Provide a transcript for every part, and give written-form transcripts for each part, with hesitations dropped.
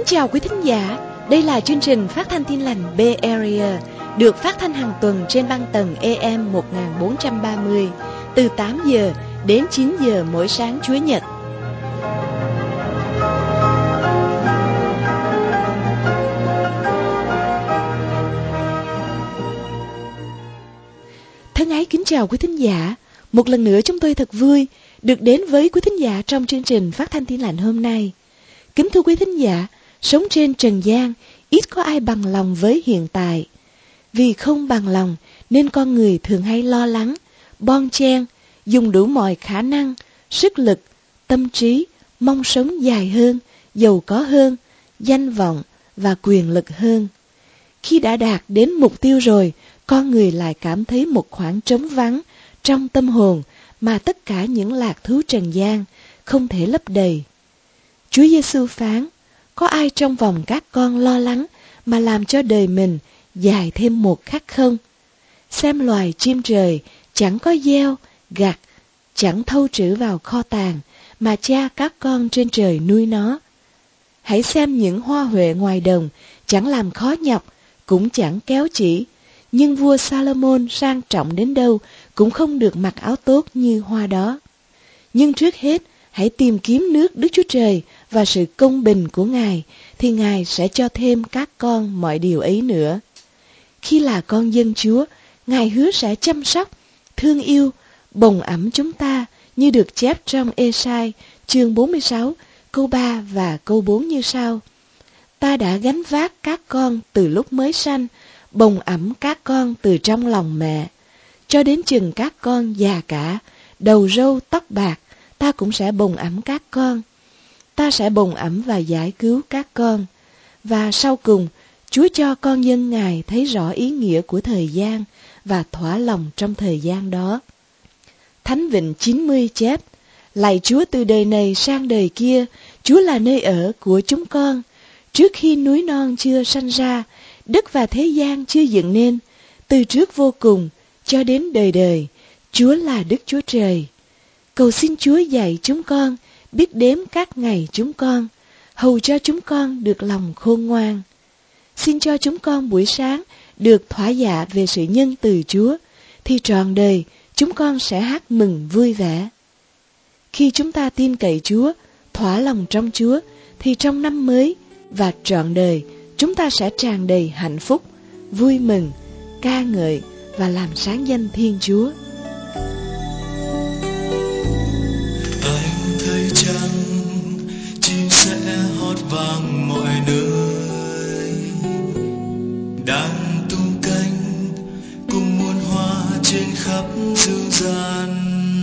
chào quý thính giả, đây là chương trình phát thanh Tin lành Bay Area, được phát thanh hàng tuần trên băng tần AM 1430, từ 8 giờ đến 9 giờ mỗi sáng Chủ nhật. Thân ái kính chào quý thính giả, một lần nữa chúng tôi thật vui được đến với quý thính giả trong chương trình phát thanh Tin lành hôm nay. Kính thưa quý thính giả, sống trên trần gian, ít có ai bằng lòng với hiện tại. Vì không bằng lòng nên con người thường hay lo lắng, bon chen, dùng đủ mọi khả năng, sức lực, tâm trí, mong sống dài hơn, giàu có hơn, danh vọng và quyền lực hơn. Khi đã đạt đến mục tiêu rồi, con người lại cảm thấy một khoảng trống vắng trong tâm hồn mà tất cả những lạc thú trần gian không thể lấp đầy. Chúa Giêsu phán, có ai trong vòng các con lo lắng mà làm cho đời mình dài thêm một khắc không? Xem loài chim trời chẳng có gieo, gặt, chẳng thâu trữ vào kho tàng, mà cha các con trên trời nuôi nó. Hãy xem những hoa huệ ngoài đồng, chẳng làm khó nhọc, cũng chẳng kéo chỉ, nhưng vua Salomon sang trọng đến đâu cũng không được mặc áo tốt như hoa đó. Nhưng trước hết, hãy tìm kiếm nước Đức Chúa Trời và sự công bình của Ngài, thì Ngài sẽ cho thêm các con mọi điều ấy nữa. Khi là con dân Chúa, Ngài hứa sẽ chăm sóc, thương yêu, bồng ẵm chúng ta như được chép trong Ê-sai chương 46 câu 3 và câu 4 như sau. Ta đã gánh vác các con từ lúc mới sanh, bồng ẵm các con từ trong lòng mẹ. Cho đến chừng các con già cả, đầu râu tóc bạc, ta cũng sẽ bồng ẵm các con. Ta sẽ bồng ẵm và giải cứu các con. Và sau cùng, Chúa cho con dân Ngài thấy rõ ý nghĩa của thời gian và thỏa lòng trong thời gian đó. Thánh Vịnh 90 chép, lạy Chúa từ đời này sang đời kia, Chúa là nơi ở của chúng con. Trước khi núi non chưa sanh ra, đất và thế gian chưa dựng nên, từ trước vô cùng cho đến đời đời, Chúa là Đức Chúa Trời. Cầu xin Chúa dạy chúng con biết đếm các ngày chúng con, hầu cho chúng con được lòng khôn ngoan. Xin cho chúng con buổi sáng được thỏa dạ về sự nhân từ Chúa, thì trọn đời chúng con sẽ hát mừng vui vẻ. Khi chúng ta tin cậy Chúa, thỏa lòng trong Chúa, thì trong năm mới và trọn đời chúng ta sẽ tràn đầy hạnh phúc, vui mừng, ca ngợi và làm sáng danh Thiên Chúa. Anh thấy chăng chim sẽ hót vang mọi nơi, đang tung cánh cùng muôn hoa trên khắp dương gian.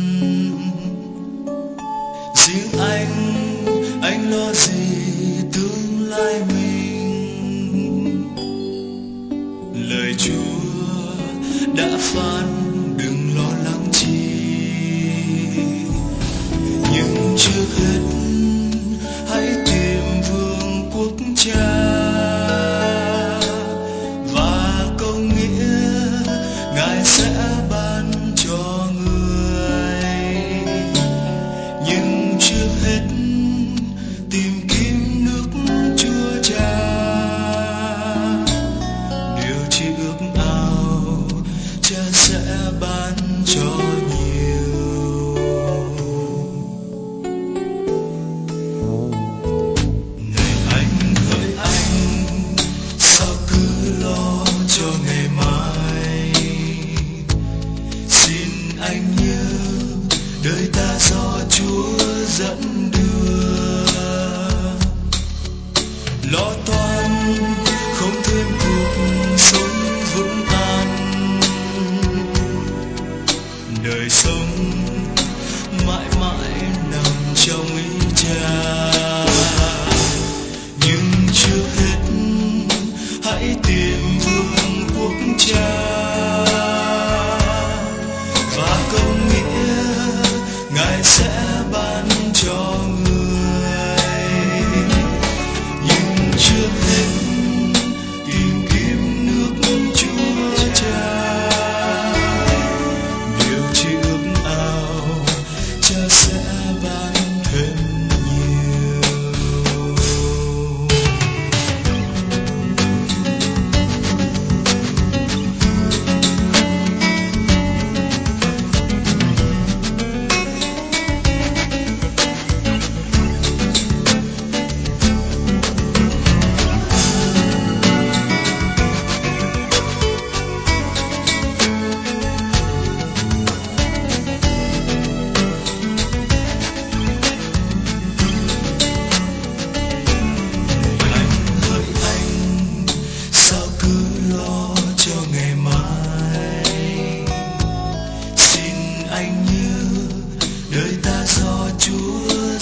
Riêng anh lo gì tương lai mình? Lời Chúa đã phán đừng lo lắng chi, nhưng trước hết hãy tìm vương quốc Cha và công nghĩa Ngài sẽ ban cho người. Nhưng trước hết tìm kiếm nước Chúa Cha, điều chi ước ao Cha sẽ ban cho nhiều. Này anh hỡi anh, sao cứ lo cho ngày mai? Xin anh nhớ đời ta do Chúa dẫn đưa. Lo toan không thêm cuộc sống vững an, đời sống mãi mãi nằm trong ý Cha. Nhưng trước hết hãy tìm vương quốc Cha và công nghĩa Ngài sẽ ban cho người. Nhưng trước hết tìm kiếm nước Chúa Cha, điều chi ước ao Cha sẽ ban thêm nhiều.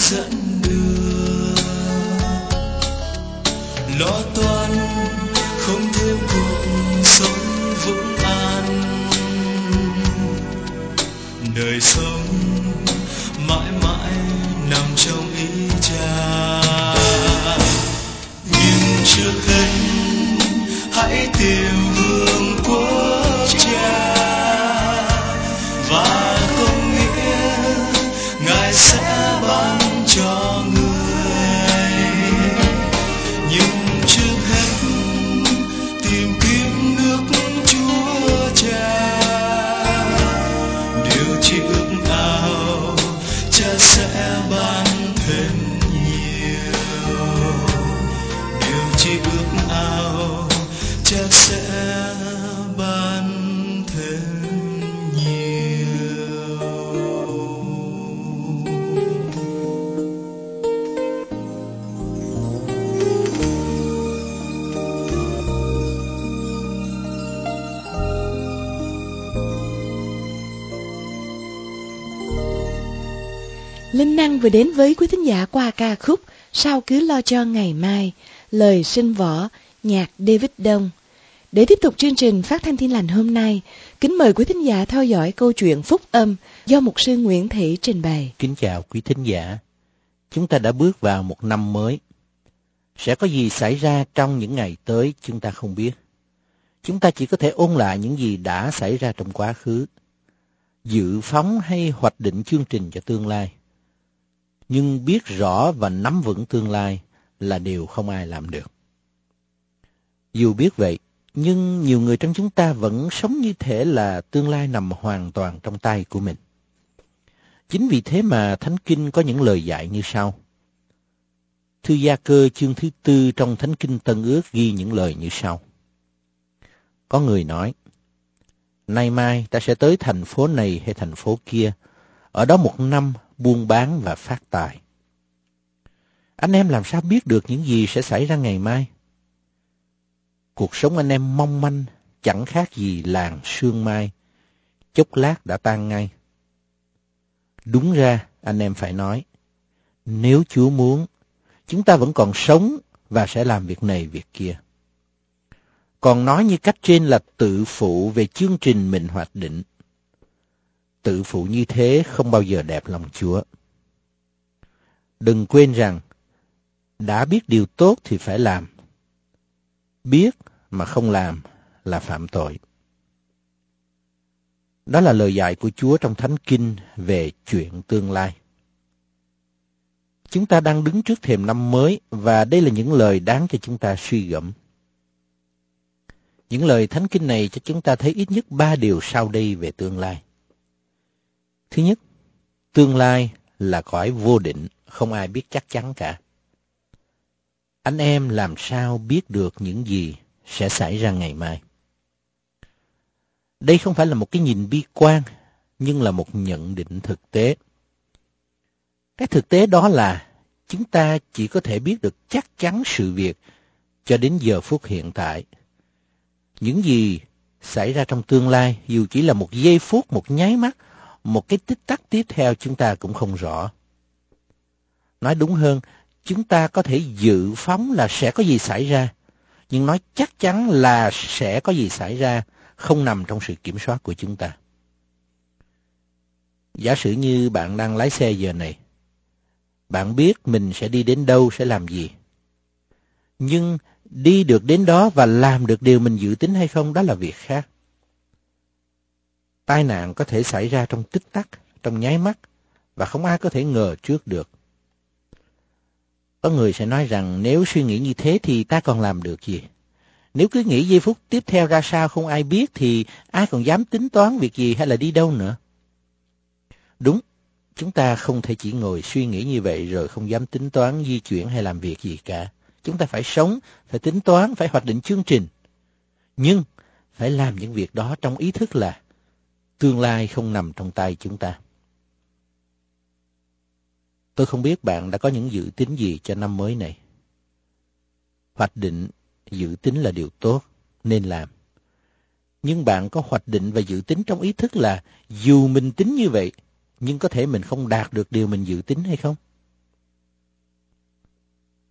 dẫn đưa. Lo toan không thêm cuộc sống vững an, đời sống mãi mãi nằm trong ý Cha. Nhưng trước hết hãy tìm vương quốc Cha, và công nghĩa Ngài sẽ ban cho người. Nhưng trước hết tìm kiếm nước Chúa Cha, điều chỉ ước ao Cha sẽ ban thêm nhiều. Điều chỉ ước ao Cha sẽ ban thêm nhiều. Linh Năng vừa đến với quý thính giả qua ca khúc Sao Cứ Lo Cho Ngày Mai, lời Sinh Võ, nhạc David Đông. Để tiếp tục chương trình phát thanh Tin Lành hôm nay, kính mời quý thính giả theo dõi câu chuyện phúc âm do mục sư Nguyễn Thị trình bày. Kính chào quý thính giả. Chúng ta đã bước vào một năm mới. Sẽ có gì xảy ra trong những ngày tới chúng ta không biết. Chúng ta chỉ có thể ôn lại những gì đã xảy ra trong quá khứ, dự phóng hay hoạch định chương trình cho tương lai. Nhưng biết rõ và nắm vững tương lai là điều không ai làm được. Dù biết vậy, nhưng nhiều người trong chúng ta vẫn sống như thể là tương lai nằm hoàn toàn trong tay của mình. Chính vì thế mà Thánh Kinh có những lời dạy như sau. Thư Gia Cơ chương thứ 4 trong Thánh Kinh Tân Ước ghi những lời như sau. Có người nói, nay mai ta sẽ tới thành phố này hay thành phố kia, ở đó một năm buôn bán và phát tài. Anh em làm sao biết được những gì sẽ xảy ra ngày mai? Cuộc sống anh em mong manh, chẳng khác gì làn sương mai, chốc lát đã tan ngay. Đúng ra, anh em phải nói, nếu Chúa muốn, chúng ta vẫn còn sống và sẽ làm việc này việc kia. Còn nói như cách trên là tự phụ về chương trình mình hoạch định. Tự phụ như thế không bao giờ đẹp lòng Chúa. Đừng quên rằng, đã biết điều tốt thì phải làm. Biết mà không làm là phạm tội. Đó là lời dạy của Chúa trong Thánh Kinh về chuyện tương lai. Chúng ta đang đứng trước thềm năm mới và đây là những lời đáng cho chúng ta suy gẫm. Những lời Thánh Kinh này cho chúng ta thấy ít nhất 3 điều sau đây về tương lai. Thứ nhất, tương lai là cõi vô định, không ai biết chắc chắn cả. Anh em làm sao biết được những gì sẽ xảy ra ngày mai? Đây không phải là một cái nhìn bi quan, nhưng là một nhận định thực tế. Cái thực tế đó là chúng ta chỉ có thể biết được chắc chắn sự việc cho đến giờ phút hiện tại. Những gì xảy ra trong tương lai, dù chỉ là một giây phút, một nháy mắt, một cái tích tắc tiếp theo chúng ta cũng không rõ. Nói đúng hơn, chúng ta có thể dự phóng là sẽ có gì xảy ra, nhưng nói chắc chắn là sẽ có gì xảy ra không nằm trong sự kiểm soát của chúng ta. Giả sử như bạn đang lái xe giờ này, bạn biết mình sẽ đi đến đâu, sẽ làm gì. Nhưng đi được đến đó và làm được điều mình dự tính hay không, đó là việc khác. Tai nạn có thể xảy ra trong tích tắc, trong nháy mắt, và không ai có thể ngờ trước được. Có người sẽ nói rằng nếu suy nghĩ như thế thì ta còn làm được gì? Nếu cứ nghĩ giây phút tiếp theo ra sao không ai biết thì ai còn dám tính toán việc gì hay là đi đâu nữa? Đúng, chúng ta không thể chỉ ngồi suy nghĩ như vậy rồi không dám tính toán di chuyển hay làm việc gì cả. Chúng ta phải sống, phải tính toán, phải hoạch định chương trình. Nhưng phải làm những việc đó trong ý thức là tương lai không nằm trong tay chúng ta. Tôi không biết bạn đã có những dự tính gì cho năm mới này. Hoạch định, dự tính là điều tốt, nên làm. Nhưng bạn có hoạch định và dự tính trong ý thức là dù mình tính như vậy, nhưng có thể mình không đạt được điều mình dự tính hay không?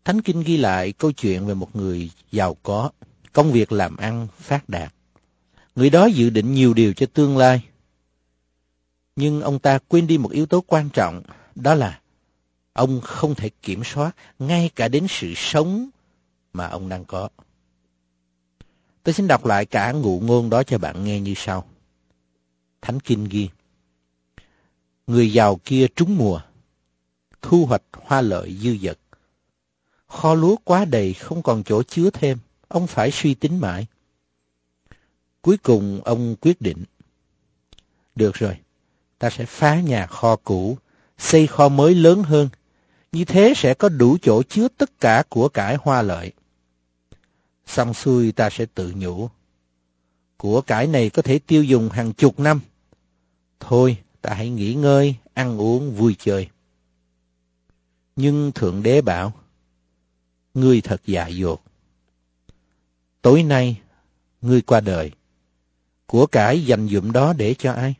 Thánh Kinh ghi lại câu chuyện về một người giàu có, công việc làm ăn phát đạt. Người đó dự định nhiều điều cho tương lai. Nhưng ông ta quên đi một yếu tố quan trọng, đó là ông không thể kiểm soát ngay cả đến sự sống mà ông đang có. Tôi xin đọc lại cả ngụ ngôn đó cho bạn nghe như sau. Thánh Kinh ghi: người giàu kia trúng mùa, thu hoạch hoa lợi dư dật. Kho lúa quá đầy không còn chỗ chứa thêm, ông phải suy tính mãi. Cuối cùng ông quyết định, được rồi, ta sẽ phá nhà kho cũ, xây kho mới lớn hơn, như thế sẽ có đủ chỗ chứa tất cả của cải hoa lợi. Xong xuôi ta sẽ tự nhủ, của cải này có thể tiêu dùng hàng chục năm. Thôi, ta hãy nghỉ ngơi, ăn uống, vui chơi. Nhưng Thượng Đế bảo, ngươi thật dại dột. Tối nay, ngươi qua đời. Của cải dành dụm đó để cho ai?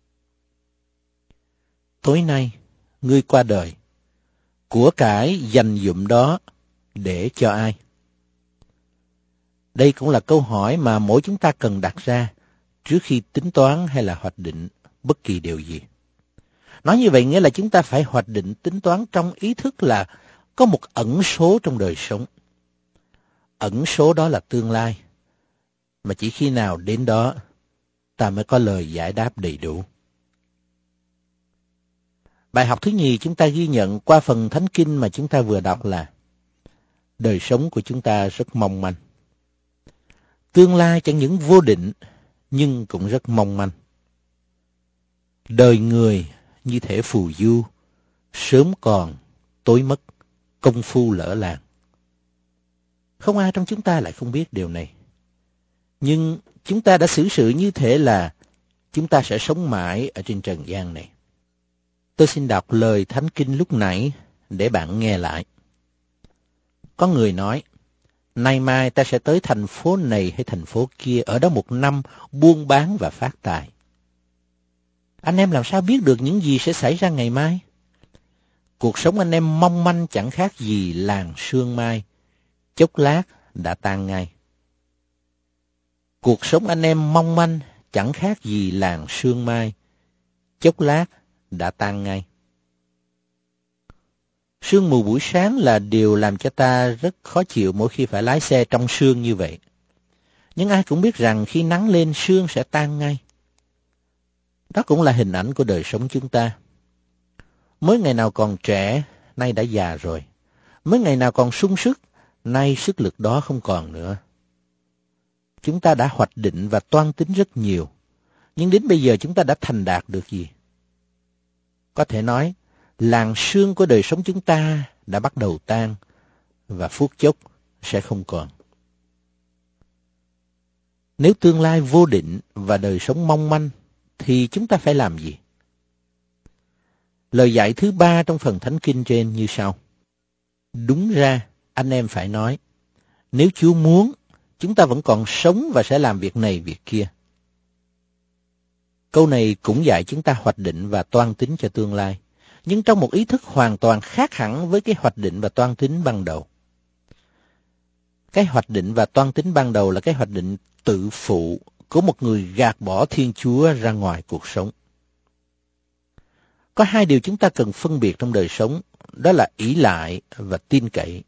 Tối nay, ngươi qua đời. Của cải dành dụm đó để cho ai? Đây cũng là câu hỏi mà mỗi chúng ta cần đặt ra trước khi tính toán hay là hoạch định bất kỳ điều gì. Nói như vậy nghĩa là chúng ta phải hoạch định tính toán trong ý thức là có một ẩn số trong đời sống. Ẩn số đó là tương lai, mà chỉ khi nào đến đó ta mới có lời giải đáp đầy đủ. Bài học thứ nhì chúng ta ghi nhận qua phần Thánh Kinh mà chúng ta vừa đọc là đời sống của chúng ta rất mong manh. Tương lai chẳng những vô định nhưng cũng rất mong manh. Đời người như thể phù du, sớm còn, tối mất, công phu lỡ làng. Không ai trong chúng ta lại không biết điều này. Nhưng chúng ta đã xử sự như thể là chúng ta sẽ sống mãi ở trên trần gian này. Tôi xin đọc lời Thánh Kinh lúc nãy để bạn nghe lại. Có người nói, nay mai ta sẽ tới thành phố này hay thành phố kia, ở đó một năm buôn bán và phát tài. Anh em làm sao biết được những gì sẽ xảy ra ngày mai? Cuộc sống anh em mong manh chẳng khác gì làn sương mai, chốc lát đã tan ngay. Cuộc sống anh em mong manh chẳng khác gì làn sương mai, chốc lát đã tan ngay. Sương mù buổi sáng là điều làm cho ta rất khó chịu mỗi khi phải lái xe trong sương như vậy. Nhưng ai cũng biết rằng khi nắng lên sương sẽ tan ngay. Đó cũng là hình ảnh của đời sống chúng ta. Mới ngày nào còn trẻ, nay đã già rồi. Mới ngày nào còn sung sức, nay sức lực đó không còn nữa. Chúng ta đã hoạch định và toan tính rất nhiều, nhưng đến bây giờ chúng ta đã thành đạt được gì? Có thể nói, làn sương của đời sống chúng ta đã bắt đầu tan, và phút chốc sẽ không còn. Nếu tương lai vô định và đời sống mong manh, thì chúng ta phải làm gì? Lời dạy thứ 3 trong phần Thánh Kinh trên như sau. Đúng ra, anh em phải nói, nếu Chúa muốn, chúng ta vẫn còn sống và sẽ làm việc này việc kia. Câu này cũng dạy chúng ta hoạch định và toan tính cho tương lai, nhưng trong một ý thức hoàn toàn khác hẳn với cái hoạch định và toan tính ban đầu. Cái hoạch định và toan tính ban đầu là cái hoạch định tự phụ của một người gạt bỏ Thiên Chúa ra ngoài cuộc sống. Có hai điều chúng ta cần phân biệt trong đời sống, đó là ỷ lại và tin cậy.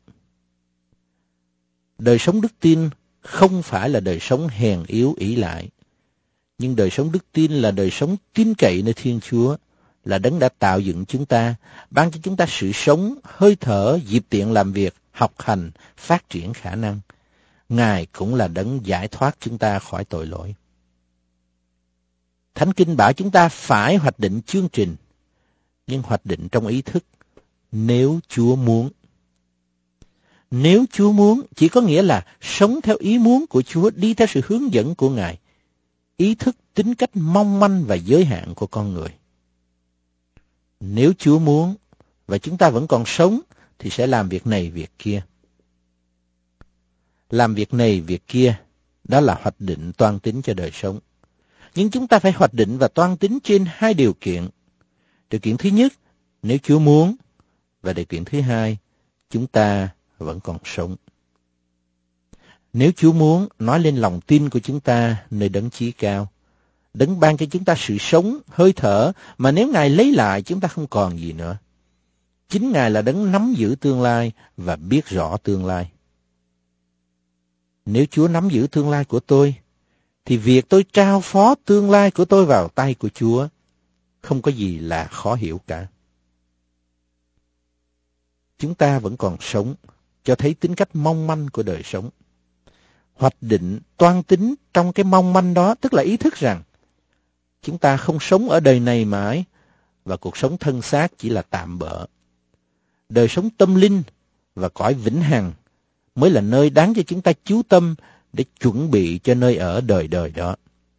Đời sống đức tin không phải là đời sống hèn yếu ỷ lại, nhưng đời sống đức tin là đời sống tin cậy nơi Thiên Chúa, là Đấng đã tạo dựng chúng ta, ban cho chúng ta sự sống, hơi thở, dịp tiện làm việc, học hành, phát triển khả năng. Ngài cũng là Đấng giải thoát chúng ta khỏi tội lỗi. Thánh Kinh bảo chúng ta phải hoạch định chương trình, nhưng hoạch định trong ý thức, nếu Chúa muốn. Nếu Chúa muốn chỉ có nghĩa là sống theo ý muốn của Chúa, đi theo sự hướng dẫn của Ngài, ý thức tính cách mong manh và giới hạn của con người. Nếu Chúa muốn và chúng ta vẫn còn sống thì sẽ làm việc này việc kia. Làm việc này việc kia, đó là hoạch định toan tính cho đời sống. Nhưng chúng ta phải hoạch định và toan tính trên hai điều kiện. Điều kiện thứ nhất, nếu Chúa muốn, và điều kiện thứ hai, chúng ta vẫn còn sống. Nếu Chúa muốn, nói lên lòng tin của chúng ta nơi đấng chí cao. Đấng ban cho chúng ta sự sống, hơi thở, mà nếu Ngài lấy lại chúng ta không còn gì nữa. Chính Ngài là đấng nắm giữ tương lai và biết rõ tương lai. Nếu Chúa nắm giữ tương lai của tôi, thì việc tôi trao phó tương lai của tôi vào tay của Chúa không có gì là khó hiểu cả. Chúng ta vẫn còn sống, cho thấy tính cách mong manh của đời sống. Hoạch định, toan tính trong cái mong manh đó, tức là ý thức rằng chúng ta không sống ở đời này mãi, và cuộc sống thân xác chỉ là tạm bợ. Đời sống tâm linh và cõi vĩnh hằng mới là nơi đáng cho chúng ta chú tâm để chuẩn bị cho nơi ở đời đời đó.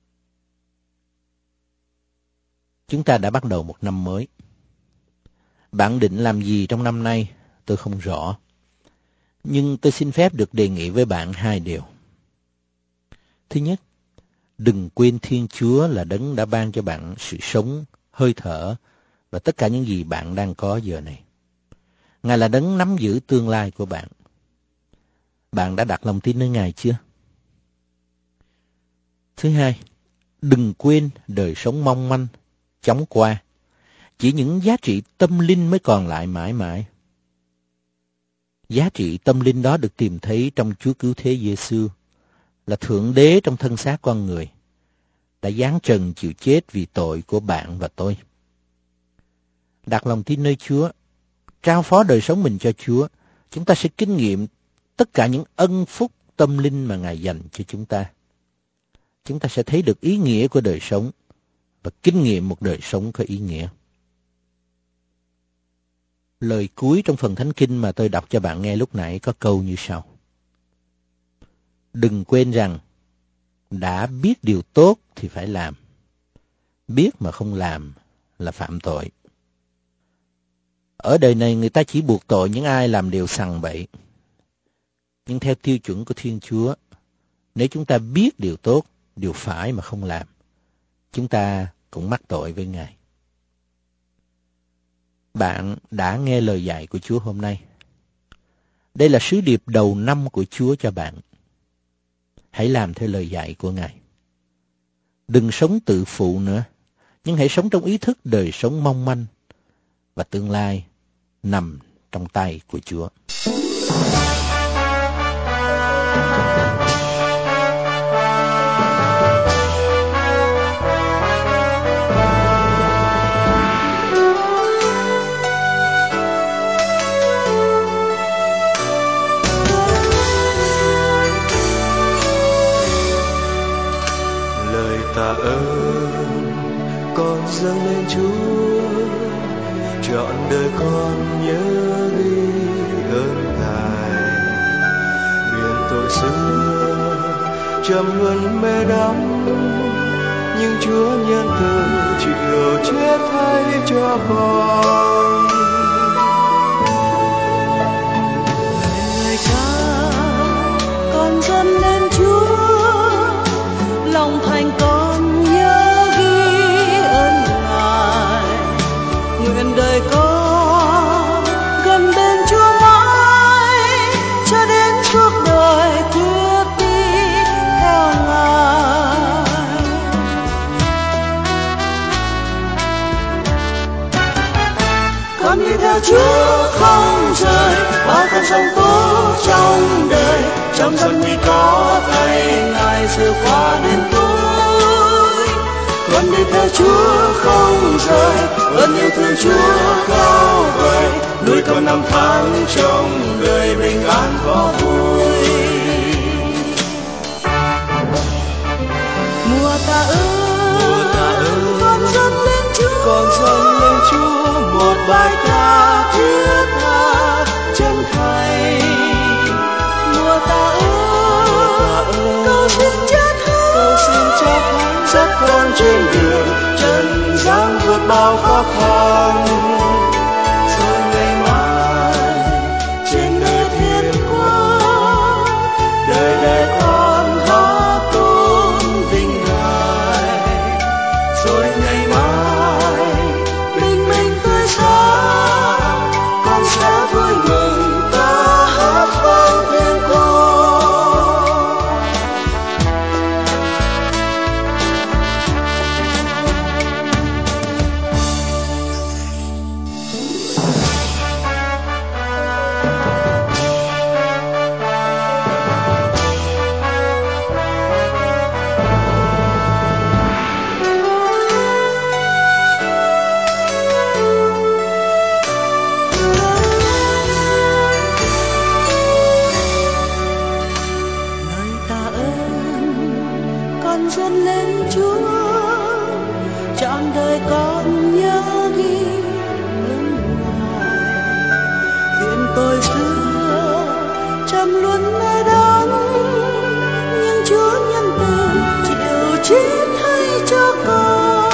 Chúng ta đã bắt đầu một năm mới. Bạn định làm gì trong năm nay? Tôi không rõ. Nhưng tôi xin phép được đề nghị với bạn hai điều. Thứ nhất, đừng quên Thiên Chúa là đấng đã ban cho bạn sự sống, hơi thở và tất cả những gì bạn đang có giờ này. Ngài là đấng nắm giữ tương lai của bạn. Bạn đã đặt lòng tin nơi Ngài chưa? Thứ hai, đừng quên đời sống mong manh, chóng qua. Chỉ những giá trị tâm linh mới còn lại mãi mãi. Giá trị tâm linh đó được tìm thấy trong Chúa Cứu Thế Giêsu, là Thượng Đế trong thân xác con người, đã giáng trần chịu chết vì tội của bạn và tôi. Đặt lòng tin nơi Chúa, trao phó đời sống mình cho Chúa, chúng ta sẽ kinh nghiệm tất cả những ân phúc tâm linh mà Ngài dành cho chúng ta. Chúng ta sẽ thấy được ý nghĩa của đời sống và kinh nghiệm một đời sống có ý nghĩa. Lời cuối trong phần Thánh Kinh mà tôi đọc cho bạn nghe lúc nãy có câu như sau. Đừng quên rằng, đã biết điều tốt thì phải làm. Biết mà không làm là phạm tội. Ở đời này người ta chỉ buộc tội những ai làm điều sằng bậy. Nhưng theo tiêu chuẩn của Thiên Chúa, nếu chúng ta biết điều tốt, điều phải mà không làm, chúng ta cũng mắc tội với Ngài. Bạn đã nghe lời dạy của Chúa hôm nay. Đây là sứ điệp đầu năm của Chúa cho bạn. Hãy làm theo lời dạy của Ngài. Đừng sống tự phụ nữa, nhưng hãy sống trong ý thức đời sống mong manh, và tương lai nằm trong tay của Chúa. Lời tạ ơn con dâng lên Chúa, trọn đời con nhớ ghi ơn Ngài. Biển tội xưa trầm luân mê đắm, nhưng Chúa nhân từ chịu chết thay cho con. Lời ca con dâng lên Chúa, lòng thành con nhớ ghi ơn Ngài. Nguyện đời con gần bên Chúa mãi, cho đến suốt đời quyết đi theo Ngài. Con đi theo Chúa không rời, bao con sông tố trong đời, trong dân nguy có tay Ngài siêu qua đến tôi. Con đi theo Chúa không rời, ơn yêu thương Chúa cao vời, nuôi con năm tháng trong đời bình an có vui. Mùa tạ ơn con dâng lên Chúa, một bài ca thiết tha chân thành. Mùa tạ ơn cầu xin Chúa dắt con trên đường trần gian vượt bao khó khăn. Rồi ngày mai trên nơi thiên quốc, đời đời con hát tôn vinh Ngài. Rồi ngày mai bình minh tươi sáng, con sẽ vui mừng ta hát tội xưa trầm luân nơi đắng, nhưng Chúa nhân từ chịu chết hay cho con.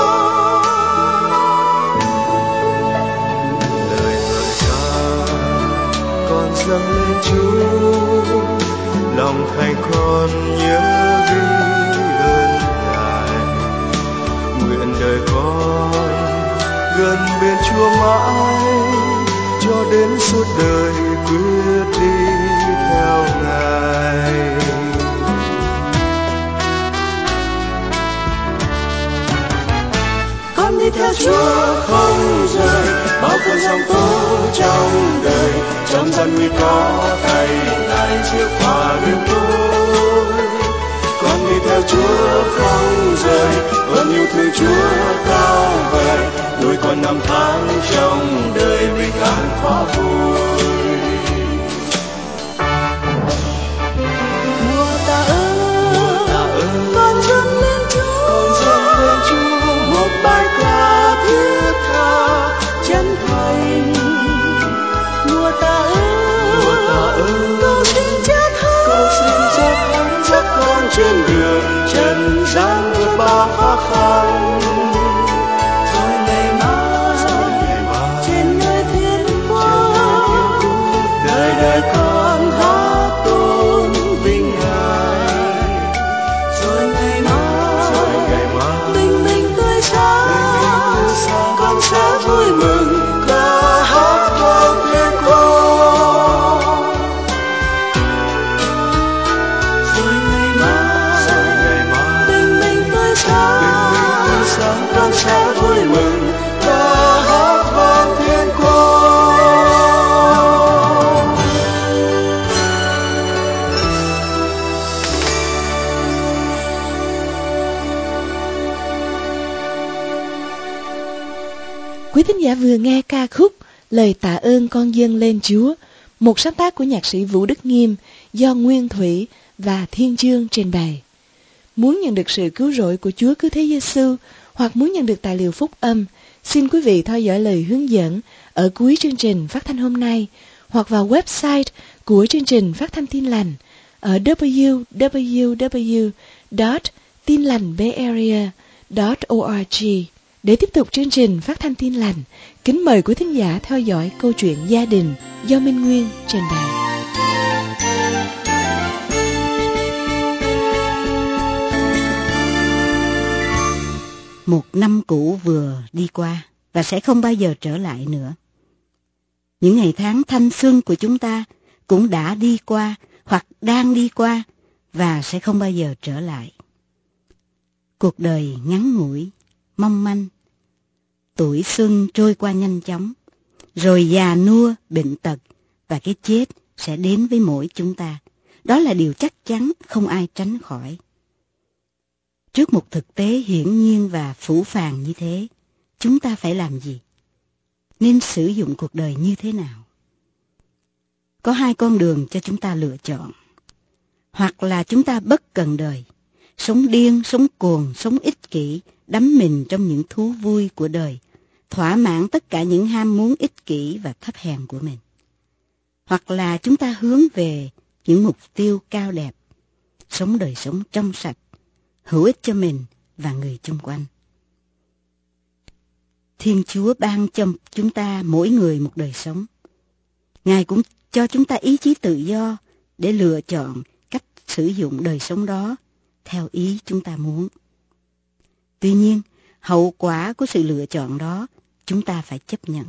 Lời rời xa con dâng lên Chúa, lòng thành con nhớ ghi ơn Ngài. Nguyện đời con gần bên Chúa mãi, cho đến suốt đời quyết đi theo Ngài. Con đi theo Chúa không rời, bao cơn giông tố trong đời, trong gian nguy có tay Ngài chìa khóa đêm tối. Con đi theo Chúa không rời, ơn yêu thương Chúa cao vời, nuôi con năm tháng trong đời bình an khó vui. Mùa tạ ơn, con dâng lên Chúa, một bài ca thiết tha chân thành. Mùa tạ ơn, cầu xin Cha Thánh dắt con trên đường trần gian vượt bao khó khăn. Rồi ngày mai trên nơi thiên quốc, đời đời con hát tôn vinh Ngài. Rồi ngày mai bình minh tươi sáng, con sẽ vui mừng ca hát vang thiên con. Rồi ngày mai bình minh tươi sáng, con sẽ vui mừng ca hát vang thiên con. Quý thính giả vừa nghe ca khúc Lời tạ ơn con dâng lên Chúa, một sáng tác của nhạc sĩ Vũ Đức Nghiêm do Nguyên Thủy và Thiên Chương trình bày. Muốn nhận được sự cứu rỗi của Chúa Cứu Thế Giêsu hoặc muốn nhận được tài liệu phúc âm, xin quý vị theo dõi lời hướng dẫn ở cuối chương trình phát thanh hôm nay hoặc vào website của chương trình phát thanh Tin Lành ở www.tinlành.org. Để tiếp tục chương trình phát thanh Tin Lành, kính mời quý thính giả theo dõi câu chuyện gia đình do Minh Nguyên trình bày. Một năm cũ vừa đi qua và sẽ không bao giờ trở lại nữa. Những ngày tháng thanh xuân của chúng ta cũng đã đi qua hoặc đang đi qua và sẽ không bao giờ trở lại. Cuộc đời ngắn ngủi, mong manh. Tuổi xuân trôi qua nhanh chóng, rồi già nua, bệnh tật và cái chết sẽ đến với mỗi chúng ta. Đó là điều chắc chắn không ai tránh khỏi. Trước một thực tế hiển nhiên và phũ phàng như thế, chúng ta phải làm gì? Nên sử dụng cuộc đời như thế nào? Có hai con đường cho chúng ta lựa chọn. Hoặc là chúng ta bất cần đời, sống điên, sống cuồng, sống ích kỷ, đắm mình trong những thú vui của đời, thỏa mãn tất cả những ham muốn ích kỷ và thấp hèn của mình. Hoặc là chúng ta hướng về những mục tiêu cao đẹp, sống đời sống trong sạch, hữu ích cho mình và người chung quanh. Thiên Chúa ban cho chúng ta mỗi người một đời sống. Ngài cũng cho chúng ta ý chí tự do để lựa chọn cách sử dụng đời sống đó theo ý chúng ta muốn. Tuy nhiên, hậu quả của sự lựa chọn đó chúng ta phải chấp nhận.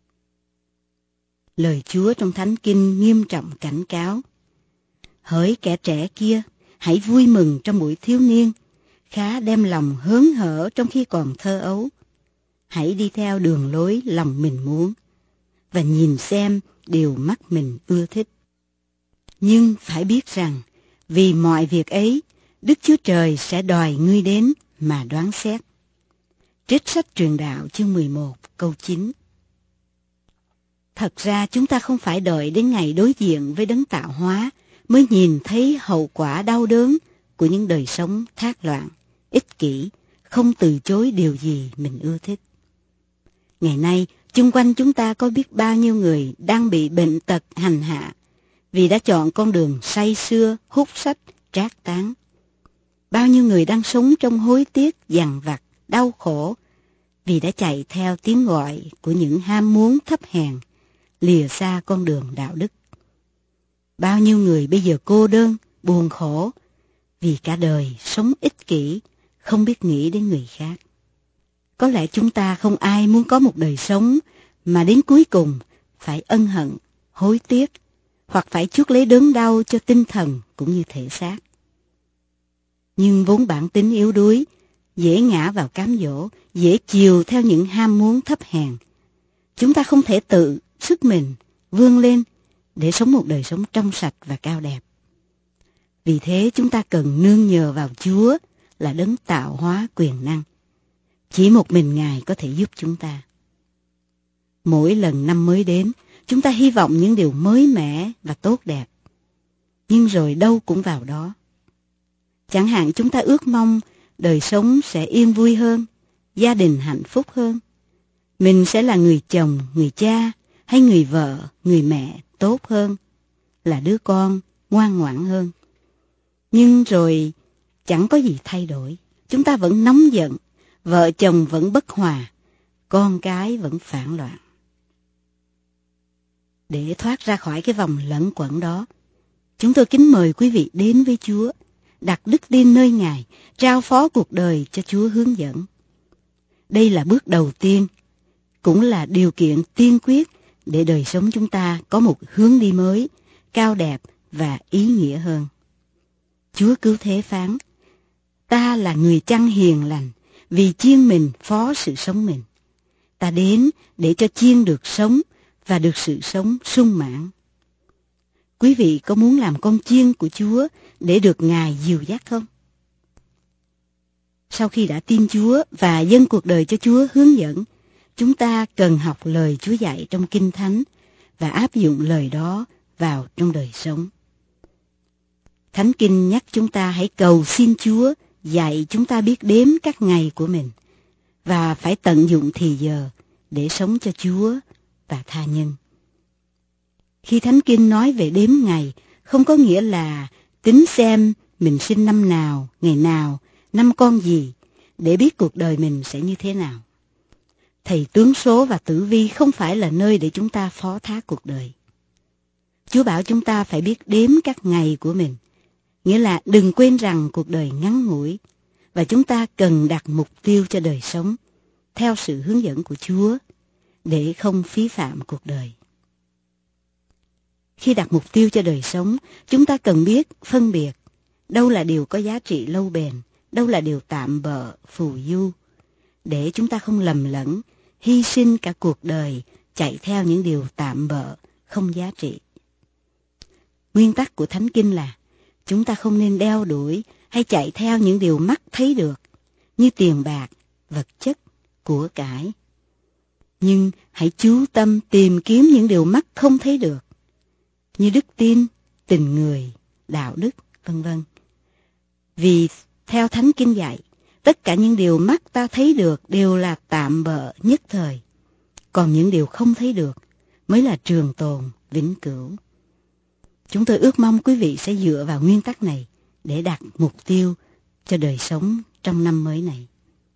Lời Chúa trong Thánh Kinh nghiêm trọng cảnh cáo: hỡi kẻ trẻ kia, hãy vui mừng trong buổi thiếu niên, khá đem lòng hớn hở trong khi còn thơ ấu. Hãy đi theo đường lối lòng mình muốn, và nhìn xem điều mắt mình ưa thích. Nhưng phải biết rằng, vì mọi việc ấy, Đức Chúa Trời sẽ đòi ngươi đến mà đoán xét. Trích sách Truyền Đạo chương 11 câu 9. Thật ra chúng ta không phải đợi đến ngày đối diện với đấng tạo hóa mới nhìn thấy hậu quả đau đớn của những đời sống thác loạn, ích kỷ, không từ chối điều gì mình ưa thích. Ngày nay, chung quanh chúng ta có biết bao nhiêu người đang bị bệnh tật hành hạ vì đã chọn con đường say sưa, hút sách, trác táng. Bao nhiêu người đang sống trong hối tiếc, dằn vặt, đau khổ vì đã chạy theo tiếng gọi của những ham muốn thấp hèn, lìa xa con đường đạo đức. Bao nhiêu người bây giờ cô đơn, buồn khổ vì cả đời sống ích kỷ, không biết nghĩ đến người khác. Có lẽ chúng ta không ai muốn có một đời sống mà đến cuối cùng phải ân hận, hối tiếc, hoặc phải chuốc lấy đớn đau cho tinh thần cũng như thể xác. Nhưng vốn bản tính yếu đuối, dễ ngã vào cám dỗ, dễ chiều theo những ham muốn thấp hèn. Chúng ta không thể tự sức mình vươn lên để sống một đời sống trong sạch và cao đẹp. Vì thế chúng ta cần nương nhờ vào Chúa là đấng tạo hóa quyền năng. Chỉ một mình Ngài có thể giúp chúng ta. Mỗi lần năm mới đến, chúng ta hy vọng những điều mới mẻ và tốt đẹp. Nhưng rồi đâu cũng vào đó. Chẳng hạn chúng ta ước mong đời sống sẽ yên vui hơn, gia đình hạnh phúc hơn. Mình sẽ là người chồng, người cha, hay người vợ, người mẹ tốt hơn, là đứa con ngoan ngoãn hơn. Nhưng rồi chẳng có gì thay đổi. Chúng ta vẫn nóng giận, vợ chồng vẫn bất hòa, con cái vẫn phản loạn. Để thoát ra khỏi cái vòng lẩn quẩn đó, chúng tôi kính mời quý vị đến với Chúa, đặt đức tin nơi Ngài, trao phó cuộc đời cho Chúa hướng dẫn. Đây là bước đầu tiên, cũng là điều kiện tiên quyết để đời sống chúng ta có một hướng đi mới, cao đẹp và ý nghĩa hơn. Chúa cứu thế phán: ta là người chăn hiền lành, vì chiên mình phó sự sống mình. Ta đến để cho chiên được sống và được sự sống sung mãn. Quý vị có muốn làm con chiên của Chúa để được Ngài dìu dắt không? Sau khi đã tin Chúa và dâng cuộc đời cho Chúa hướng dẫn, chúng ta cần học lời Chúa dạy trong Kinh Thánh và áp dụng lời đó vào trong đời sống. Thánh Kinh nhắc chúng ta hãy cầu xin Chúa dạy chúng ta biết đếm các ngày của mình và phải tận dụng thì giờ để sống cho Chúa và tha nhân. Khi Thánh Kinh nói về đếm ngày, không có nghĩa là tính xem mình sinh năm nào, ngày nào, năm con gì, để biết cuộc đời mình sẽ như thế nào. Thầy tướng số và tử vi không phải là nơi để chúng ta phó thác cuộc đời. Chúa bảo chúng ta phải biết đếm các ngày của mình, nghĩa là đừng quên rằng cuộc đời ngắn ngủi, và chúng ta cần đặt mục tiêu cho đời sống, theo sự hướng dẫn của Chúa, để không phí phạm cuộc đời. Khi đặt mục tiêu cho đời sống, chúng ta cần biết phân biệt đâu là điều có giá trị lâu bền, đâu là điều tạm bợ, phù du, để chúng ta không lầm lẫn, hy sinh cả cuộc đời chạy theo những điều tạm bợ, không giá trị. Nguyên tắc của Thánh Kinh là chúng ta không nên đeo đuổi hay chạy theo những điều mắt thấy được, như tiền bạc, vật chất, của cải. Nhưng hãy chú tâm tìm kiếm những điều mắt không thấy được, như đức tin, tình người, đạo đức, vân vân. Vì theo Thánh Kinh dạy, tất cả những điều mắt ta thấy được đều là tạm bợ nhất thời, còn những điều không thấy được mới là trường tồn, vĩnh cửu. Chúng tôi ước mong quý vị sẽ dựa vào nguyên tắc này để đặt mục tiêu cho đời sống trong năm mới này.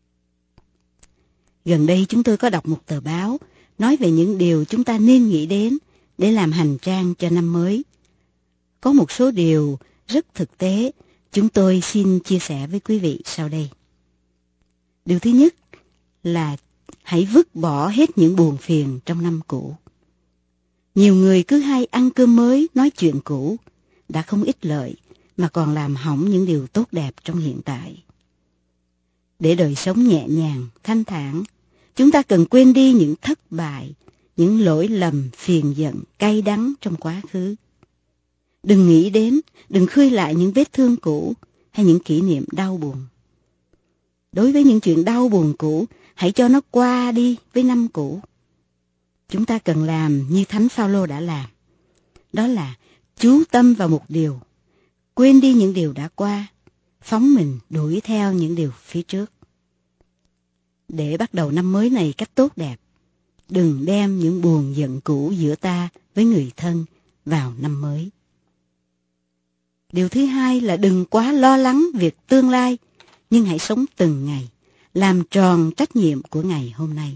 Gần đây chúng tôi có đọc một tờ báo nói về những điều chúng ta nên nghĩ đến để làm hành trang cho năm mới. Có một số điều rất thực tế, chúng tôi xin chia sẻ với quý vị sau đây. Điều thứ nhất là hãy vứt bỏ hết những buồn phiền trong năm cũ. Nhiều người cứ hay ăn cơm mới, nói chuyện cũ, đã không ích lợi mà còn làm hỏng những điều tốt đẹp trong hiện tại. Để đời sống nhẹ nhàng, thanh thản, chúng ta cần quên đi những thất bại, những lỗi lầm, phiền giận, cay đắng trong quá khứ. Đừng nghĩ đến, đừng khơi lại những vết thương cũ hay những kỷ niệm đau buồn. Đối với những chuyện đau buồn cũ, hãy cho nó qua đi với năm cũ. Chúng ta cần làm như Thánh Phaolô đã làm. Đó là chú tâm vào một điều, quên đi những điều đã qua, phóng mình đuổi theo những điều phía trước. Để bắt đầu năm mới này cách tốt đẹp, đừng đem những buồn giận cũ giữa ta với người thân vào năm mới. Điều thứ hai là đừng quá lo lắng việc tương lai, nhưng hãy sống từng ngày, làm tròn trách nhiệm của ngày hôm nay.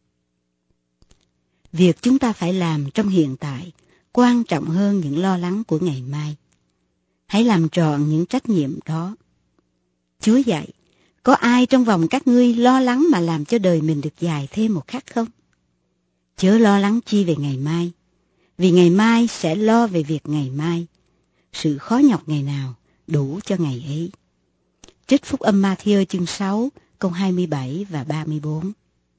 Việc chúng ta phải làm trong hiện tại quan trọng hơn những lo lắng của ngày mai. Hãy làm tròn những trách nhiệm đó. Chúa dạy, có ai trong vòng các ngươi lo lắng mà làm cho đời mình được dài thêm một khắc không? Chớ lo lắng chi về ngày mai, vì ngày mai sẽ lo về việc ngày mai. Sự khó nhọc ngày nào đủ cho ngày ấy. Trích Phúc Âm Ma-thi-ơ chương 6, câu 27 và 34.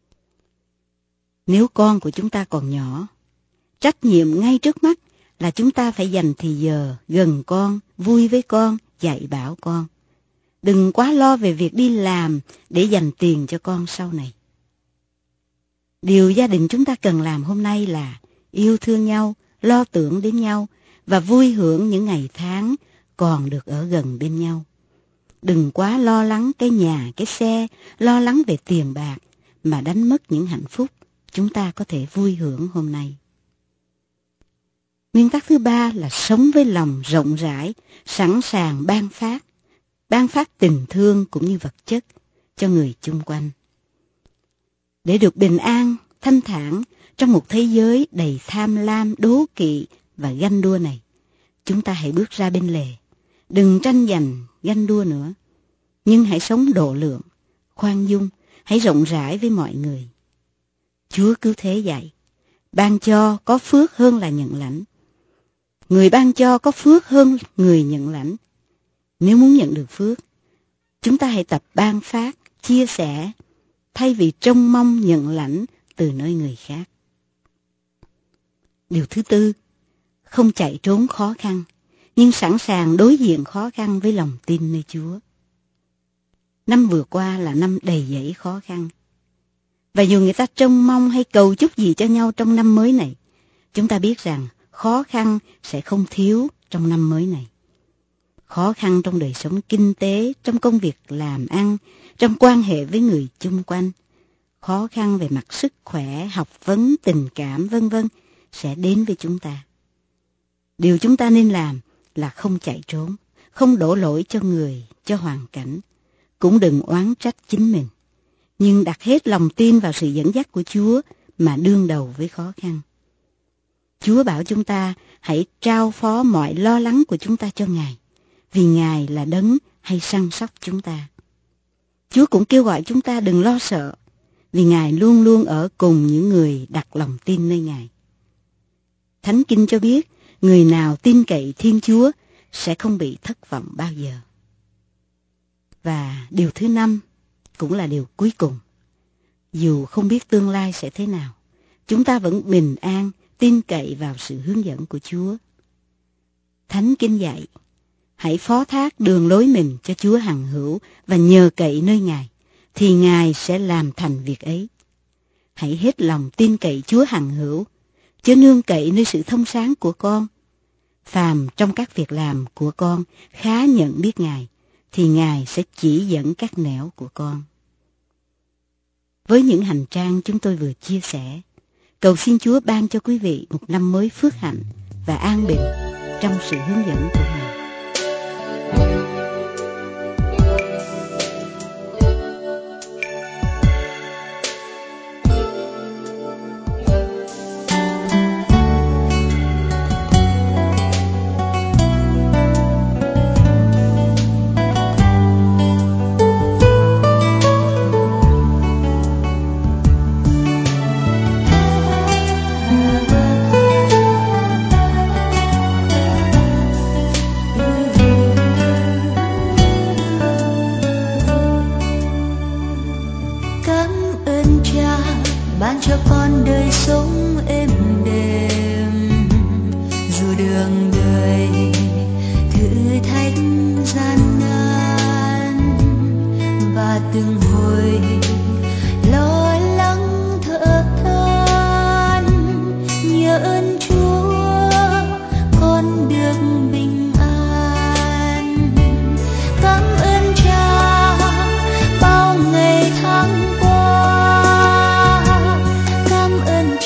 Nếu con của chúng ta còn nhỏ, trách nhiệm ngay trước mắt là chúng ta phải dành thì giờ gần con, vui với con, dạy bảo con. Đừng quá lo về việc đi làm để dành tiền cho con sau này. Điều gia đình chúng ta cần làm hôm nay là yêu thương nhau, lo tưởng đến nhau và vui hưởng những ngày tháng còn được ở gần bên nhau. Đừng quá lo lắng cái nhà, cái xe, lo lắng về tiền bạc mà đánh mất những hạnh phúc chúng ta có thể vui hưởng hôm nay. Nguyên tắc thứ ba là sống với lòng rộng rãi, sẵn sàng ban phát tình thương cũng như vật chất cho người chung quanh. Để được bình an, thanh thản trong một thế giới đầy tham lam, đố kỵ và ganh đua này, chúng ta hãy bước ra bên lề. Đừng tranh giành, ganh đua nữa. Nhưng hãy sống độ lượng, khoan dung, hãy rộng rãi với mọi người. Chúa cứu thế dạy, ban cho có phước hơn là nhận lãnh. Người ban cho có phước hơn người nhận lãnh. Nếu muốn nhận được phước, chúng ta hãy tập ban phát, chia sẻ, thay vì trông mong nhận lãnh từ nơi người khác. Điều thứ tư, không chạy trốn khó khăn, nhưng sẵn sàng đối diện khó khăn với lòng tin nơi Chúa. Năm vừa qua là năm đầy dẫy khó khăn. Và dù người ta trông mong hay cầu chúc gì cho nhau trong năm mới này, chúng ta biết rằng khó khăn sẽ không thiếu trong năm mới này. Khó khăn trong đời sống kinh tế, trong công việc làm ăn, trong quan hệ với người chung quanh. Khó khăn về mặt sức khỏe, học vấn, tình cảm, vân vân sẽ đến với chúng ta. Điều chúng ta nên làm là không chạy trốn, không đổ lỗi cho người, cho hoàn cảnh. Cũng đừng oán trách chính mình, nhưng đặt hết lòng tin vào sự dẫn dắt của Chúa mà đương đầu với khó khăn. Chúa bảo chúng ta hãy trao phó mọi lo lắng của chúng ta cho Ngài, vì Ngài là đấng hay săn sóc chúng ta. Chúa cũng kêu gọi chúng ta đừng lo sợ, vì Ngài luôn luôn ở cùng những người đặt lòng tin nơi Ngài. Thánh Kinh cho biết, người nào tin cậy Thiên Chúa sẽ không bị thất vọng bao giờ. Và điều thứ năm, cũng là điều cuối cùng. Dù không biết tương lai sẽ thế nào, chúng ta vẫn bình an, tin cậy vào sự hướng dẫn của Chúa. Thánh Kinh dạy, hãy phó thác đường lối mình cho Chúa hằng hữu và nhờ cậy nơi Ngài, thì Ngài sẽ làm thành việc ấy. Hãy hết lòng tin cậy Chúa hằng hữu, chớ nương cậy nơi sự thông sáng của con. Phàm trong các việc làm của con khá nhận biết Ngài, thì Ngài sẽ chỉ dẫn các nẻo của con. Với những hành trang chúng tôi vừa chia sẻ, cầu xin Chúa ban cho quý vị một năm mới phước hạnh và an bình trong sự hướng dẫn của Ngài. ban cho con đời sống êm đềm, dù đường đời thử thách gian nan và từng hồi lo lắng thở than. Nhờ ơn Chúa con được bình an. Cảm ơn Cha bao ngày tháng qua, cảm ơn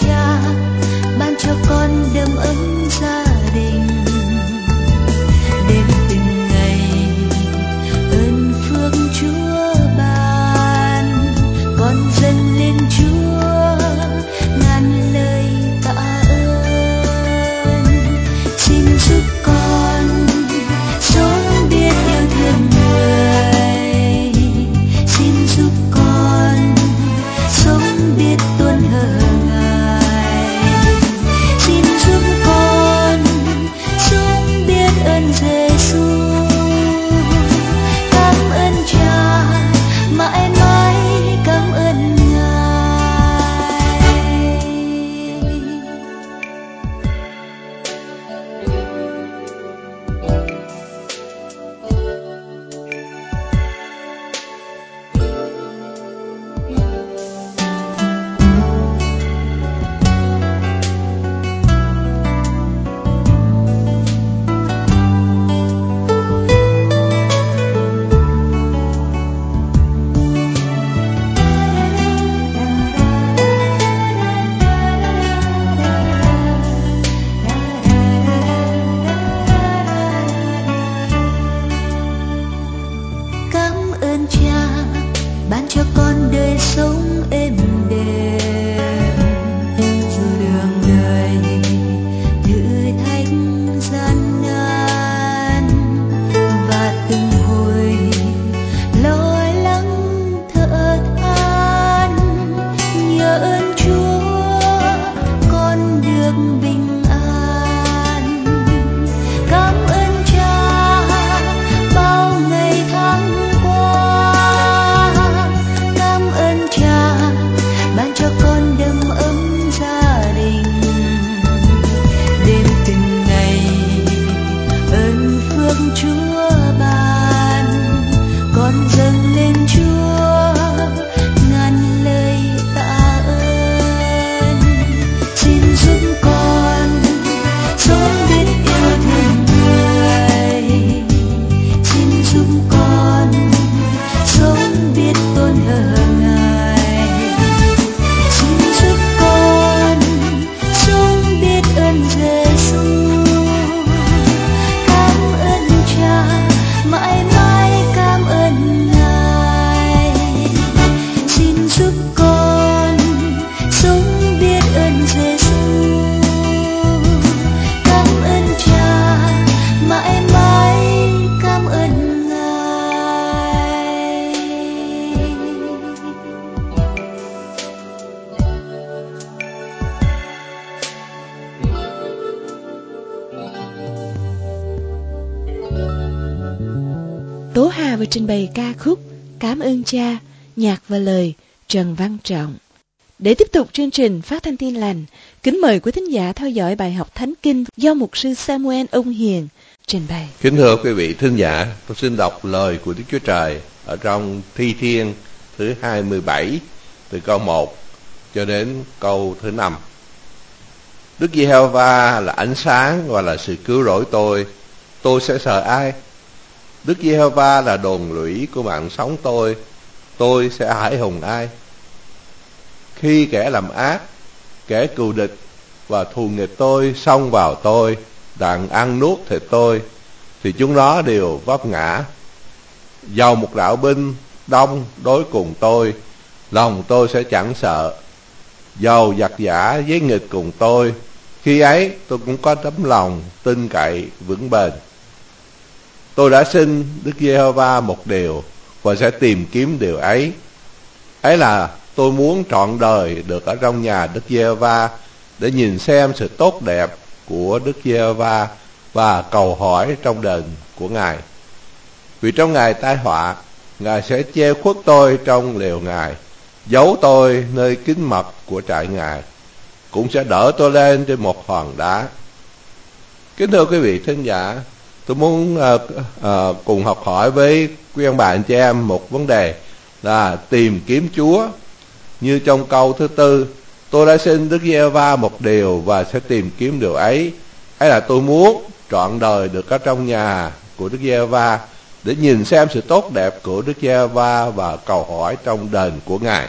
Tố Hà vừa trình bày ca khúc Cảm ơn Cha, nhạc và lời Trần Văn Trọng. Để tiếp tục chương trình phát thanh Tin Lành, kính mời quý thính giả theo dõi bài học Thánh Kinh do mục sư Samuel Ông Hiền trình bày. Kính thưa quý vị thính giả, tôi xin đọc lời của Đức Chúa Trời ở trong Thi Thiên thứ 27 từ câu 1 cho đến câu thứ 5. Đức Giê-hô-va là ánh sáng và là sự cứu rỗi tôi sẽ sợ ai? Đức Giê-hô-va là đồn lũy của mạng sống tôi sẽ hãi hùng ai? Khi kẻ làm ác, kẻ cừu địch và thù nghịch tôi xông vào tôi, đặng ăn nuốt thịt tôi, thì chúng nó đều vấp ngã. Dầu một đạo binh đông đối cùng tôi, lòng tôi sẽ chẳng sợ. Dầu giặc giả giấy nghịch cùng tôi, khi ấy tôi cũng có tấm lòng tin cậy vững bền. Tôi đã xin Đức Giê-hô-va một điều và sẽ tìm kiếm điều ấy. Ấy là tôi muốn trọn đời được ở trong nhà Đức Giê-hô-va để nhìn xem sự tốt đẹp của Đức Giê-hô-va và cầu hỏi trong đền của Ngài. Vì trong ngày tai họa, Ngài sẽ che khuất tôi trong lều Ngài, giấu tôi nơi kín mật của trại Ngài, cũng sẽ đỡ tôi lên trên một hòn đá. Kính thưa quý vị thính giả, tôi muốn cùng học hỏi với quý ông bà anh chị em một vấn đề là tìm kiếm Chúa. Như trong câu thứ 4, tôi đã xin Đức Giê-hô-va một điều và sẽ tìm kiếm điều ấy. Hay là tôi muốn trọn đời được ở trong nhà của Đức Giê-hô-va để nhìn xem sự tốt đẹp của Đức Giê-hô-va và cầu hỏi trong đền của Ngài.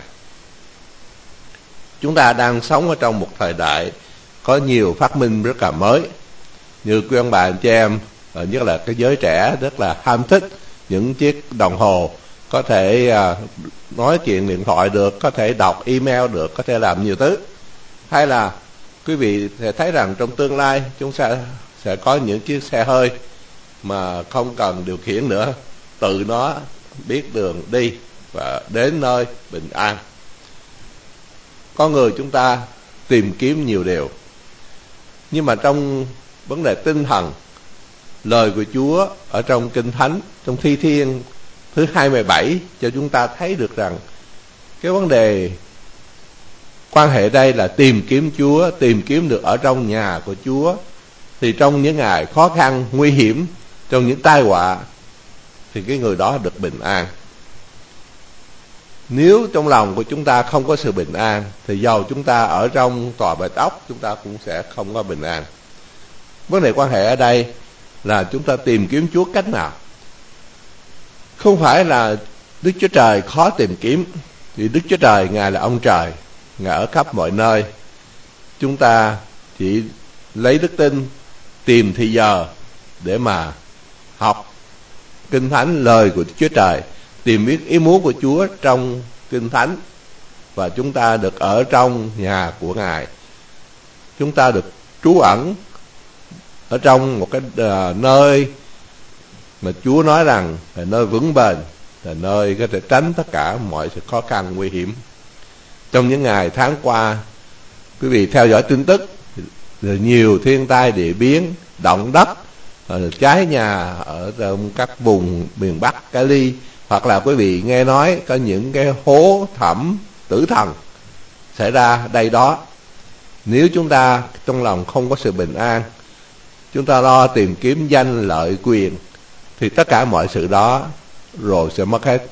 Chúng ta đang sống ở trong một thời đại có nhiều phát minh rất là mới. Như quý ông bà anh chị em, nhất là cái giới trẻ rất là ham thích những chiếc đồng hồ có thể nói chuyện điện thoại được, có thể đọc email được, có thể làm nhiều thứ. Hay là quý vị sẽ thấy rằng trong tương lai chúng sẽ có những chiếc xe hơi mà không cần điều khiển nữa, tự nó biết đường đi và đến nơi bình an. Con người chúng ta tìm kiếm nhiều điều, nhưng mà trong vấn đề tinh thần, lời của Chúa ở trong Kinh Thánh, trong Thi Thiên thứ 27 cho chúng ta thấy được rằng cái vấn đề quan hệ đây là tìm kiếm Chúa, tìm kiếm được ở trong nhà của Chúa. Thì trong những ngày khó khăn, nguy hiểm, trong những tai họa, thì cái người đó được bình an. Nếu trong lòng của chúng ta không có sự bình an, thì dầu chúng ta ở trong tòa bạch ốc, chúng ta cũng sẽ không có bình an. Vấn đề quan hệ ở đây là chúng ta tìm kiếm Chúa cách nào. Không phải là Đức Chúa Trời khó tìm kiếm, vì Đức Chúa Trời Ngài là ông trời, Ngài ở khắp mọi nơi. Chúng ta chỉ lấy đức tin, tìm thì giờ để mà học Kinh Thánh, lời của Đức Chúa Trời, tìm biết ý muốn của Chúa trong Kinh Thánh, và chúng ta được ở trong nhà của Ngài. Chúng ta được trú ẩn ở trong một cái nơi mà Chúa nói rằng là nơi vững bền, là nơi có thể tránh tất cả mọi sự khó khăn nguy hiểm. Trong những ngày tháng qua, quý vị theo dõi tin tức, nhiều thiên tai địa biến, động đất, cháy nhà ở trong các vùng miền Bắc, Cali, hoặc là quý vị nghe nói có những cái hố thẳm tử thần xảy ra đây đó. Nếu chúng ta trong lòng không có sự bình an, chúng ta lo tìm kiếm danh lợi quyền, thì tất cả mọi sự đó rồi sẽ mất hết.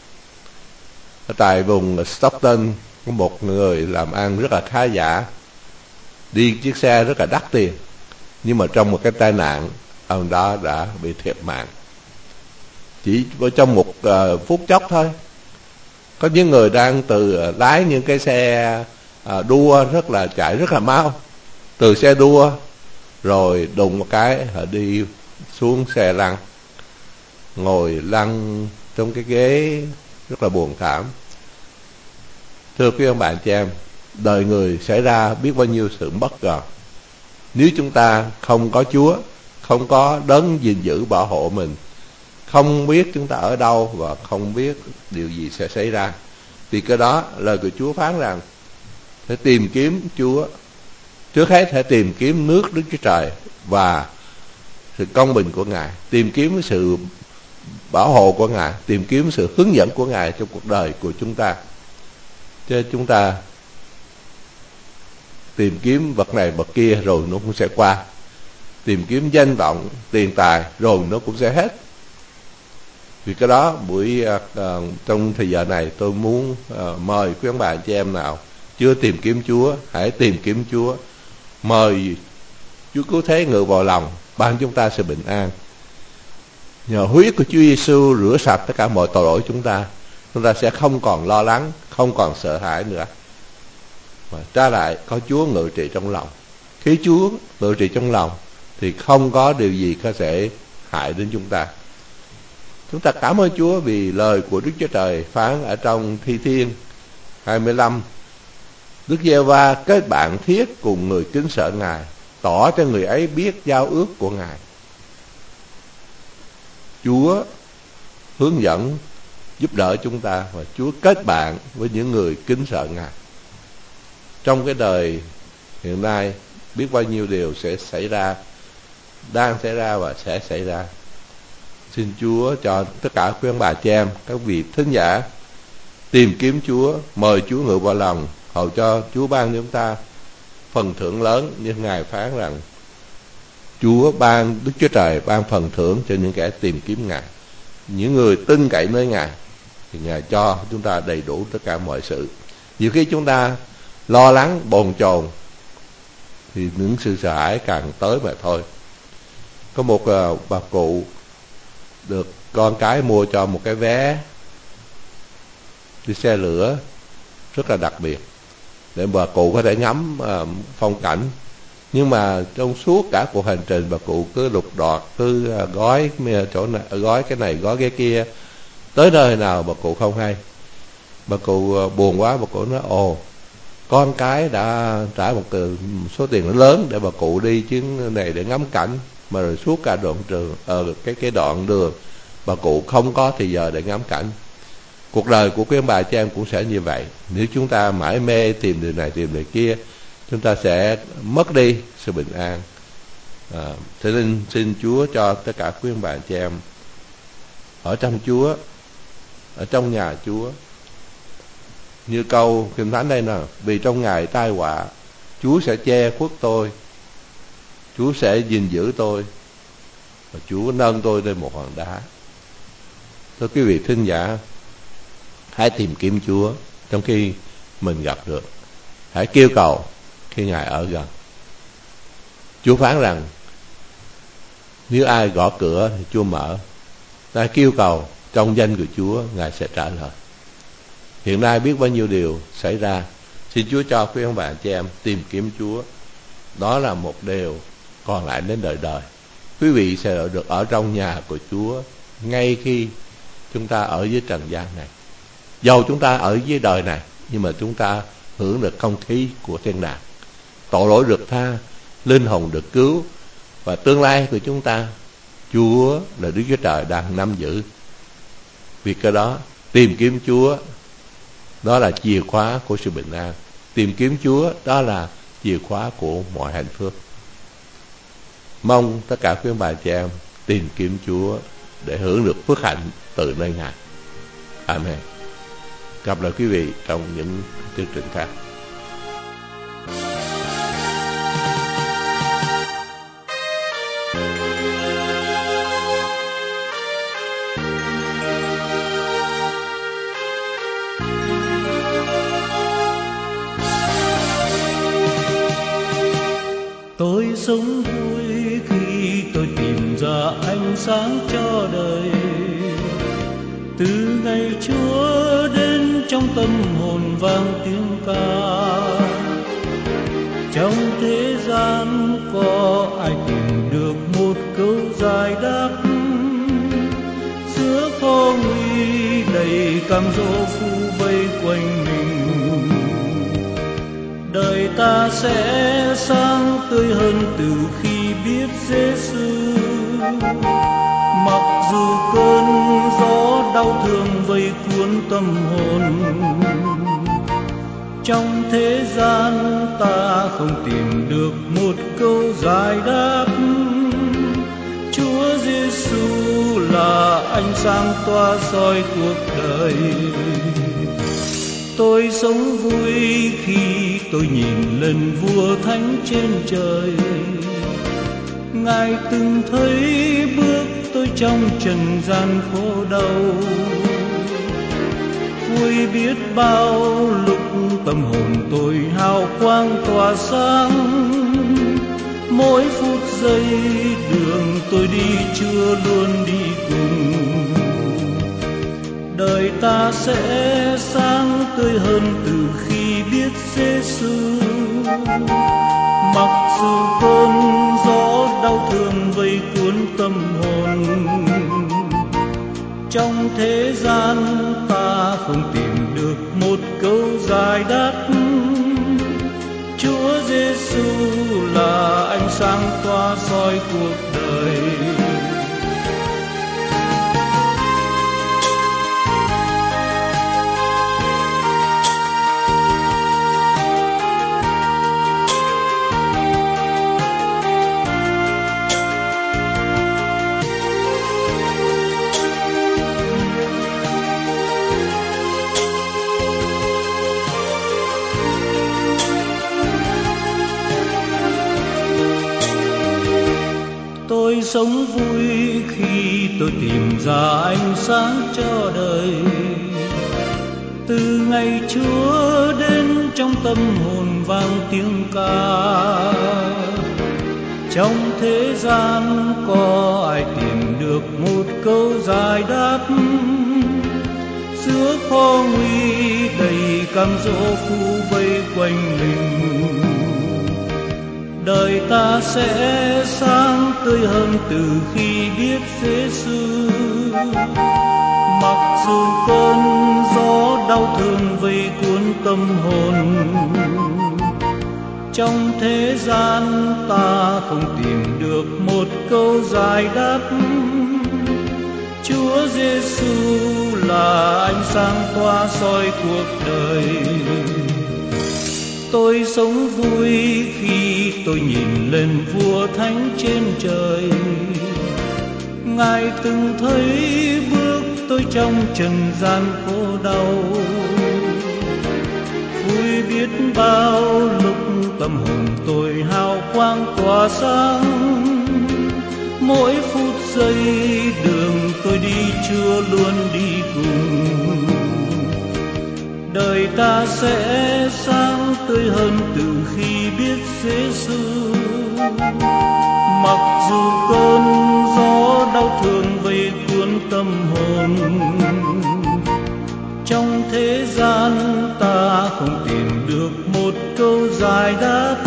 Ở tại vùng Stockton có một người làm ăn rất là khá giả, đi chiếc xe rất là đắt tiền, nhưng mà trong một cái tai nạn, ông đó đã bị thiệt mạng chỉ trong một phút chốc thôi. Có những người đang lái những cái xe đua chạy rất là mau, từ xe đua rồi đùng một cái họ đi xuống xe lăn, ngồi lăn trong cái ghế rất là buồn thảm. Thưa quý ông bạn chị em, đời người xảy ra biết bao nhiêu sự bất ngờ. Nếu chúng ta không có Chúa, không có đấng gìn giữ bảo hộ mình, không biết chúng ta ở đâu và không biết điều gì sẽ xảy ra, thì cái đó lời của Chúa phán rằng phải tìm kiếm Chúa. Trước hết phải tìm kiếm nước Đức Chúa Trời và sự công bình của Ngài, tìm kiếm sự bảo hộ của Ngài, tìm kiếm sự hướng dẫn của Ngài trong cuộc đời của chúng ta. Chứ chúng ta tìm kiếm vật này vật kia rồi nó cũng sẽ qua, tìm kiếm danh vọng, tiền tài rồi nó cũng sẽ hết. Vì cái đó trong thời giờ này tôi muốn mời quý ông bà chị em nào chưa tìm kiếm Chúa, hãy tìm kiếm Chúa. Mời Chúa cứu thế ngự vào lòng, ban chúng ta sự bình an. Nhờ huyết của Chúa Giêsu rửa sạch tất cả mọi tội lỗi chúng ta sẽ không còn lo lắng, không còn sợ hãi nữa, mà trái lại có Chúa ngự trị trong lòng. Khi Chúa ngự trị trong lòng thì không có điều gì có thể hại đến chúng ta. Chúng ta cảm ơn Chúa vì lời của Đức Chúa Trời phán ở trong Thi Thiên 25. Đức Giê-hô-va kết bạn thiết cùng người kính sợ Ngài, tỏ cho người ấy biết giao ước của Ngài. Chúa hướng dẫn, giúp đỡ chúng ta, và Chúa kết bạn với những người kính sợ Ngài. Trong cái đời hiện nay, biết bao nhiêu điều sẽ xảy ra, đang xảy ra và sẽ xảy ra. Xin Chúa cho tất cả quý ông bà chị em, các vị thính giả tìm kiếm Chúa, mời Chúa ngự vào lòng, hầu cho Chúa ban cho chúng ta phần thưởng lớn, như Ngài phán rằng Chúa ban, Đức Chúa Trời ban phần thưởng cho những kẻ tìm kiếm Ngài. Những người tin cậy nơi Ngài thì Ngài cho chúng ta đầy đủ tất cả mọi sự. Nhiều khi chúng ta lo lắng, bồn chồn thì những sự sợ hãi càng tới mà thôi. Có một bà cụ được con cái mua cho một cái vé đi xe lửa rất là đặc biệt để bà cụ có thể ngắm phong cảnh. Nhưng mà trong suốt cả cuộc hành trình, bà cụ cứ lục đọt, cứ gói chỗ này, gói cái này, gói cái kia, tới nơi nào bà cụ không hay. Bà cụ buồn quá, bà cụ nói ồ, con cái đã trả một số tiền lớn để bà cụ đi chuyến này để ngắm cảnh, mà rồi suốt cả đoạn đường cái đoạn đường bà cụ không có thì giờ để ngắm cảnh. Cuộc đời của quý ông bà chị em cũng sẽ như vậy. Nếu chúng ta mãi mê tìm điều này tìm điều kia, chúng ta sẽ mất đi sự bình an. Thế nên xin Chúa cho tất cả quý ông bà chị em ở trong Chúa, ở trong nhà Chúa. Như câu Kinh Thánh đây nè, vì trong ngày tai họa Chúa sẽ che khuất tôi, Chúa sẽ gìn giữ tôi, và Chúa nâng tôi lên một hòn đá. Thưa quý vị thính giả, hãy tìm kiếm Chúa trong khi mình gặp được. Hãy kêu cầu khi Ngài ở gần. Chúa phán rằng nếu ai gõ cửa thì Chúa mở. Ta kêu cầu trong danh của Chúa, Ngài sẽ trả lời. Hiện nay biết bao nhiêu điều xảy ra. Xin Chúa cho quý ông bà chị em tìm kiếm Chúa. Đó là một điều còn lại đến đời đời. Quý vị sẽ được ở trong nhà của Chúa ngay khi chúng ta ở dưới trần gian này. Dầu chúng ta ở dưới đời này, nhưng mà chúng ta hưởng được không khí của thiên đàng. Tội lỗi được tha, linh hồn được cứu, và tương lai của chúng ta, Chúa là Đức Chúa Trời đang nắm giữ. Vì cái đó, tìm kiếm Chúa, đó là chìa khóa của sự bình an. Tìm kiếm Chúa, đó là chìa khóa của mọi hạnh phúc. Mong tất cả quý ông bà chị em tìm kiếm Chúa để hưởng được phước hạnh từ nơi Ngài. Amen. Gặp lại quý vị trong những chương trình khác. Tôi sống vui khi tôi tìm ra ánh sáng cho đời. Từ ngày Chúa đến trong tâm hồn vang tiếng ca. Trong thế gian có ai tìm được một câu giải đáp, giữa khó nguy đầy cam dỗ phủ vây quanh mình. Đời ta sẽ sáng tươi hơn từ khi biết Giêsu. Mặc dù cơn gió đau thương vây cuốn tâm hồn, trong thế gian ta không tìm được một câu giải đáp. Chúa Chúa Giêsu là ánh sáng tỏa soi cuộc đời. Tôi sống vui khi tôi nhìn lên vua thánh trên trời. Ngài từng thấy bước tôi trong trần gian khổ đau. Vui biết bao lúc tâm hồn tôi hào quang tỏa sáng. Mỗi phút giây đường tôi đi Chúa luôn đi cùng. Đời ta sẽ sáng tươi hơn từ khi biết Giêsu. Mặc dù cơn gió đau thương vây cuốn tâm hồn, trong thế gian ta không tìm được một câu giải đáp. Chúa Giêsu là ánh sáng tỏa soi cuộc đời. Tôi sống vui khi tôi tìm ra ánh sáng cho đời. Từ ngày Chúa đến trong tâm hồn vang tiếng ca. Trong thế gian có ai tìm được một câu giải đáp. Giữa khó nguy đầy cam dỗ phủ vây quanh mình, đời ta sẽ sáng tươi hơn từ khi biết Giêsu. Mặc dù cơn gió đau thương vây cuốn tâm hồn, trong thế gian ta không tìm được một câu giải đáp. Chúa Giêsu là ánh sáng tỏa soi cuộc đời. Tôi sống vui khi tôi nhìn lên vua thánh trên trời. Ngài từng thấy bước tôi trong trần gian khổ đau. Vui biết bao lúc tâm hồn tôi hào quang tỏa sáng. Mỗi phút giây đường tôi đi Chúa luôn đi cùng. Đời ta sẽ sáng tươi hơn từ khi biết Giêsu. Mặc dù cơn gió đau thương vây cuốn tâm hồn, trong thế gian ta không tìm được một câu giải đáp.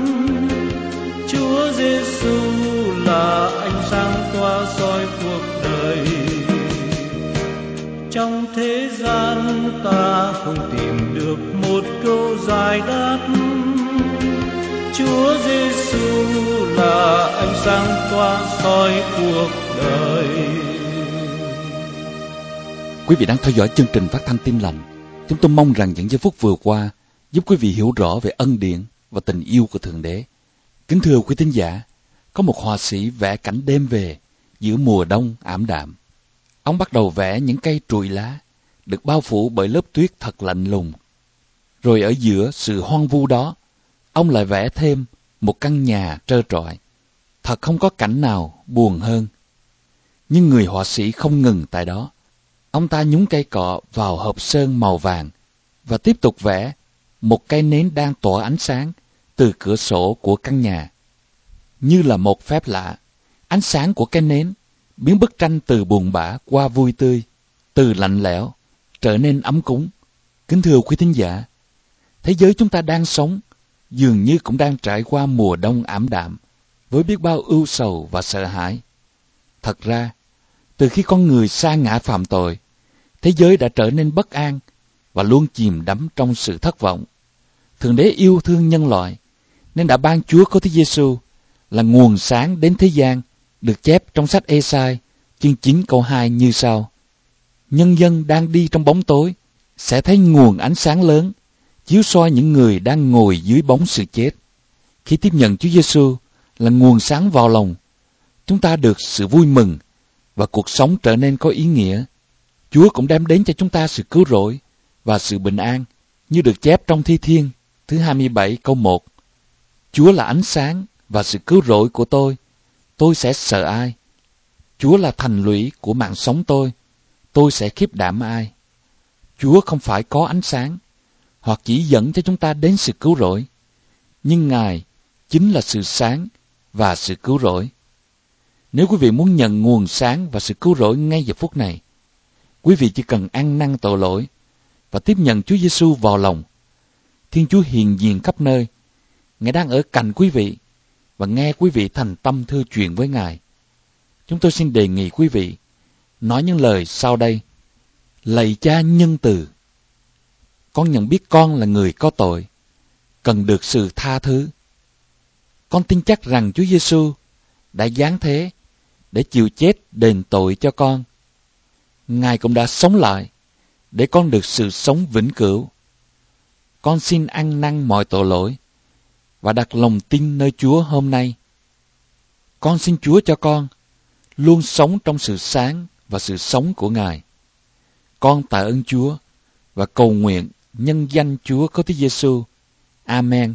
Chúa Giêsu là ánh sáng tỏa soi cuộc đời. Trong thế gian ta không tìm được một câu giải đáp. Chúa Giêsu là ánh sáng tỏa soi cuộc đời. Quý vị đang theo dõi chương trình phát thanh Tin Lành. Chúng tôi mong rằng những giây phút vừa qua giúp quý vị hiểu rõ về ân điển và tình yêu của Thượng Đế. Kính thưa quý thính giả, có một họa sĩ vẽ cảnh đêm về giữa mùa đông ảm đạm. Ông bắt đầu vẽ những cây trụi lá được bao phủ bởi lớp tuyết thật lạnh lùng. Rồi ở giữa sự hoang vu đó, ông lại vẽ thêm một căn nhà trơ trọi. Thật không có cảnh nào buồn hơn. Nhưng người họa sĩ không ngừng tại đó. Ông ta nhúng cây cọ vào hộp sơn màu vàng và tiếp tục vẽ một cây nến đang tỏa ánh sáng từ cửa sổ của căn nhà. Như là một phép lạ, ánh sáng của cây nến biến bức tranh từ buồn bã qua vui tươi, từ lạnh lẽo trở nên ấm cúng. Kính thưa quý thính giả, thế giới chúng ta đang sống dường như cũng đang trải qua mùa đông ảm đạm với biết bao ưu sầu và sợ hãi. Thật ra, từ khi con người sa ngã phạm tội, thế giới đã trở nên bất an và luôn chìm đắm trong sự thất vọng. Thượng Đế yêu thương nhân loại nên đã ban Chúa Cứu Thế Giêsu là nguồn sáng đến thế gian, được chép trong sách Ê-sai chương 9 câu 2 như sau: Nhân dân đang đi trong bóng tối sẽ thấy nguồn ánh sáng lớn chiếu soi những người đang ngồi dưới bóng sự chết. Khi tiếp nhận Chúa Giêsu là nguồn sáng vào lòng, chúng ta được sự vui mừng và cuộc sống trở nên có ý nghĩa. Chúa cũng đem đến cho chúng ta sự cứu rỗi và sự bình an, như được chép trong Thi Thiên thứ 27 câu 1. Chúa là ánh sáng và sự cứu rỗi của tôi sẽ sợ ai? Chúa là thành lũy của mạng sống tôi sẽ khiếp đảm ai? Chúa không phải có ánh sáng, hoặc chỉ dẫn cho chúng ta đến sự cứu rỗi, nhưng Ngài chính là sự sáng và sự cứu rỗi. Nếu quý vị muốn nhận nguồn sáng và sự cứu rỗi ngay giờ phút này, quý vị chỉ cần ăn năn tội lỗi và tiếp nhận Chúa Giêsu vào lòng. Thiên Chúa hiện diện khắp nơi, Ngài đang ở cạnh quý vị và nghe quý vị thành tâm thưa chuyện với Ngài. Chúng tôi xin đề nghị quý vị nói những lời sau đây. Lạy Cha nhân từ, con nhận biết con là người có tội, cần được sự tha thứ. Con tin chắc rằng Chúa Giêsu đã giáng thế để chịu chết đền tội cho con. Ngài cũng đã sống lại để con được sự sống vĩnh cửu. Con xin ăn năn mọi tội lỗi và đặt lòng tin nơi Chúa hôm nay. Con xin Chúa cho con luôn sống trong sự sáng và sự sống của Ngài. Con tạ ơn Chúa và cầu nguyện nhân danh Chúa Cứu-thế Giêsu. Amen.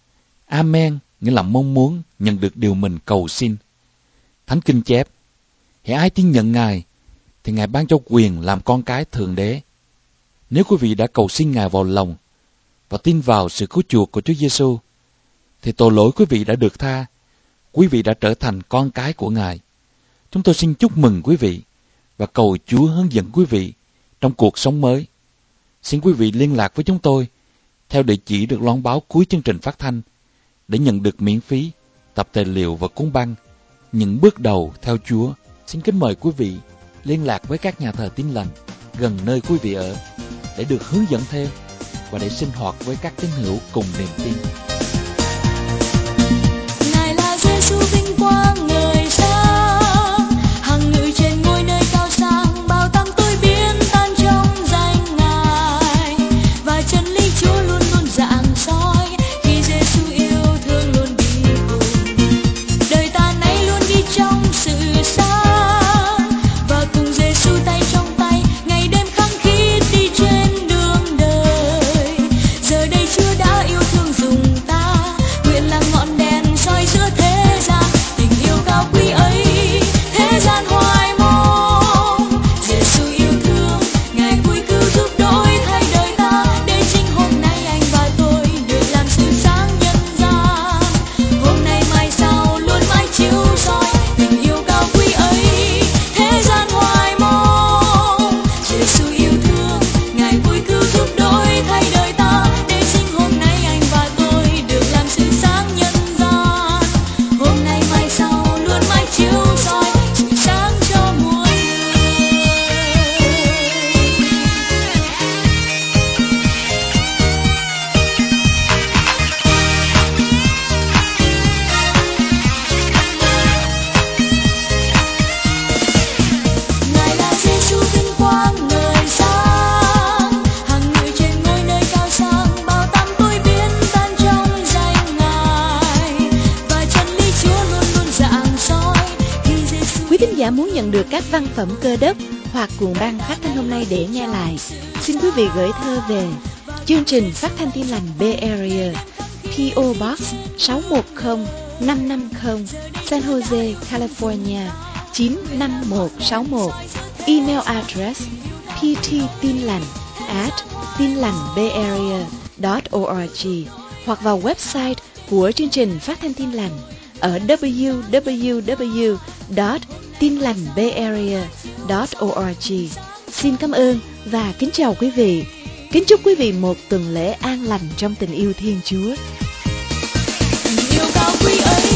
Amen nghĩa là mong muốn nhận được điều mình cầu xin. Thánh Kinh chép, hễ ai tin nhận Ngài thì Ngài ban cho quyền làm con cái Thượng Đế. Nếu quý vị đã cầu xin Ngài vào lòng và tin vào sự cứu chuộc của Chúa Giêsu, thì tội lỗi quý vị đã được tha. Quý vị đã trở thành con cái của Ngài. Chúng tôi xin chúc mừng quý vị và cầu Chúa hướng dẫn quý vị trong cuộc sống mới. Xin quý vị liên lạc với chúng tôi theo địa chỉ được loan báo cuối chương trình phát thanh để nhận được miễn phí tập tài liệu và cuốn băng Những bước đầu theo Chúa. Xin kính mời quý vị liên lạc với các nhà thờ Tin Lành gần nơi quý vị ở để được hướng dẫn thêm và để sinh hoạt với các tín hữu cùng niềm tin. Ngài là Giêsu vinh quang ngời sáng, hằng ngự trên ngôi nơi cao sang, bao tâm tôi biến tan trong danh Ngài, và chân lý Chúa luôn luôn rạng soi khi Giêsu yêu thương luôn đi cùng. Đời ta nay luôn đi trong sự sáng và cùng Giêsu tay trong tay, ngày đêm khăng khít đi trên đường đời. Giờ đây Chúa đã yêu thương dùng ta, nguyện là ngọn đèn soi giữa thế gian, tình yêu cao quý ấy thế gian hoài mong. Giêsu yêu thương, Ngài vui cứu giúp đổi thay đời ta, để chính hôm nay anh và tôi được làm sự sáng nhân gian. Hôm nay mai sau luôn mãi chiếu soi, tình yêu cao quý ấy thế gian hoài mong. Giêsu yêu thương, Ngài vui cứu giúp đổi thay đời ta, để chính hôm nay anh và tôi được làm sự sáng nhân gian. Hôm nay mai sau luôn mãi chiếu soi, sự sáng cho muôn người. Ngài là Giêsu vinh quang ngời sáng, hằng ngự trên ngôi nơi cao sang, bao tâm tôi biến tan trong danh Ngài, và chân lý Chúa luôn luôn rạng soi khi Giêsu. Quý thính giả muốn nhận được các văn phẩm Cơ Đốc hoặc cuộn băng phát thanh hôm nay để nghe lại, xin quý vị gửi thơ về chương trình Phát thanh Tin Lành Bay Area, P.O. Box 610550, San Jose, California 95161. Email address pttinlành@tinlành.bayarea.org, hoặc vào website của chương trình Phát thanh Tin Lành ở www.tinlành.bayarea.org. Xin cảm ơn và kính chào quý vị. Kính chúc quý vị một tuần lễ an lành trong tình yêu Thiên Chúa. Tình yêu cao quý ấy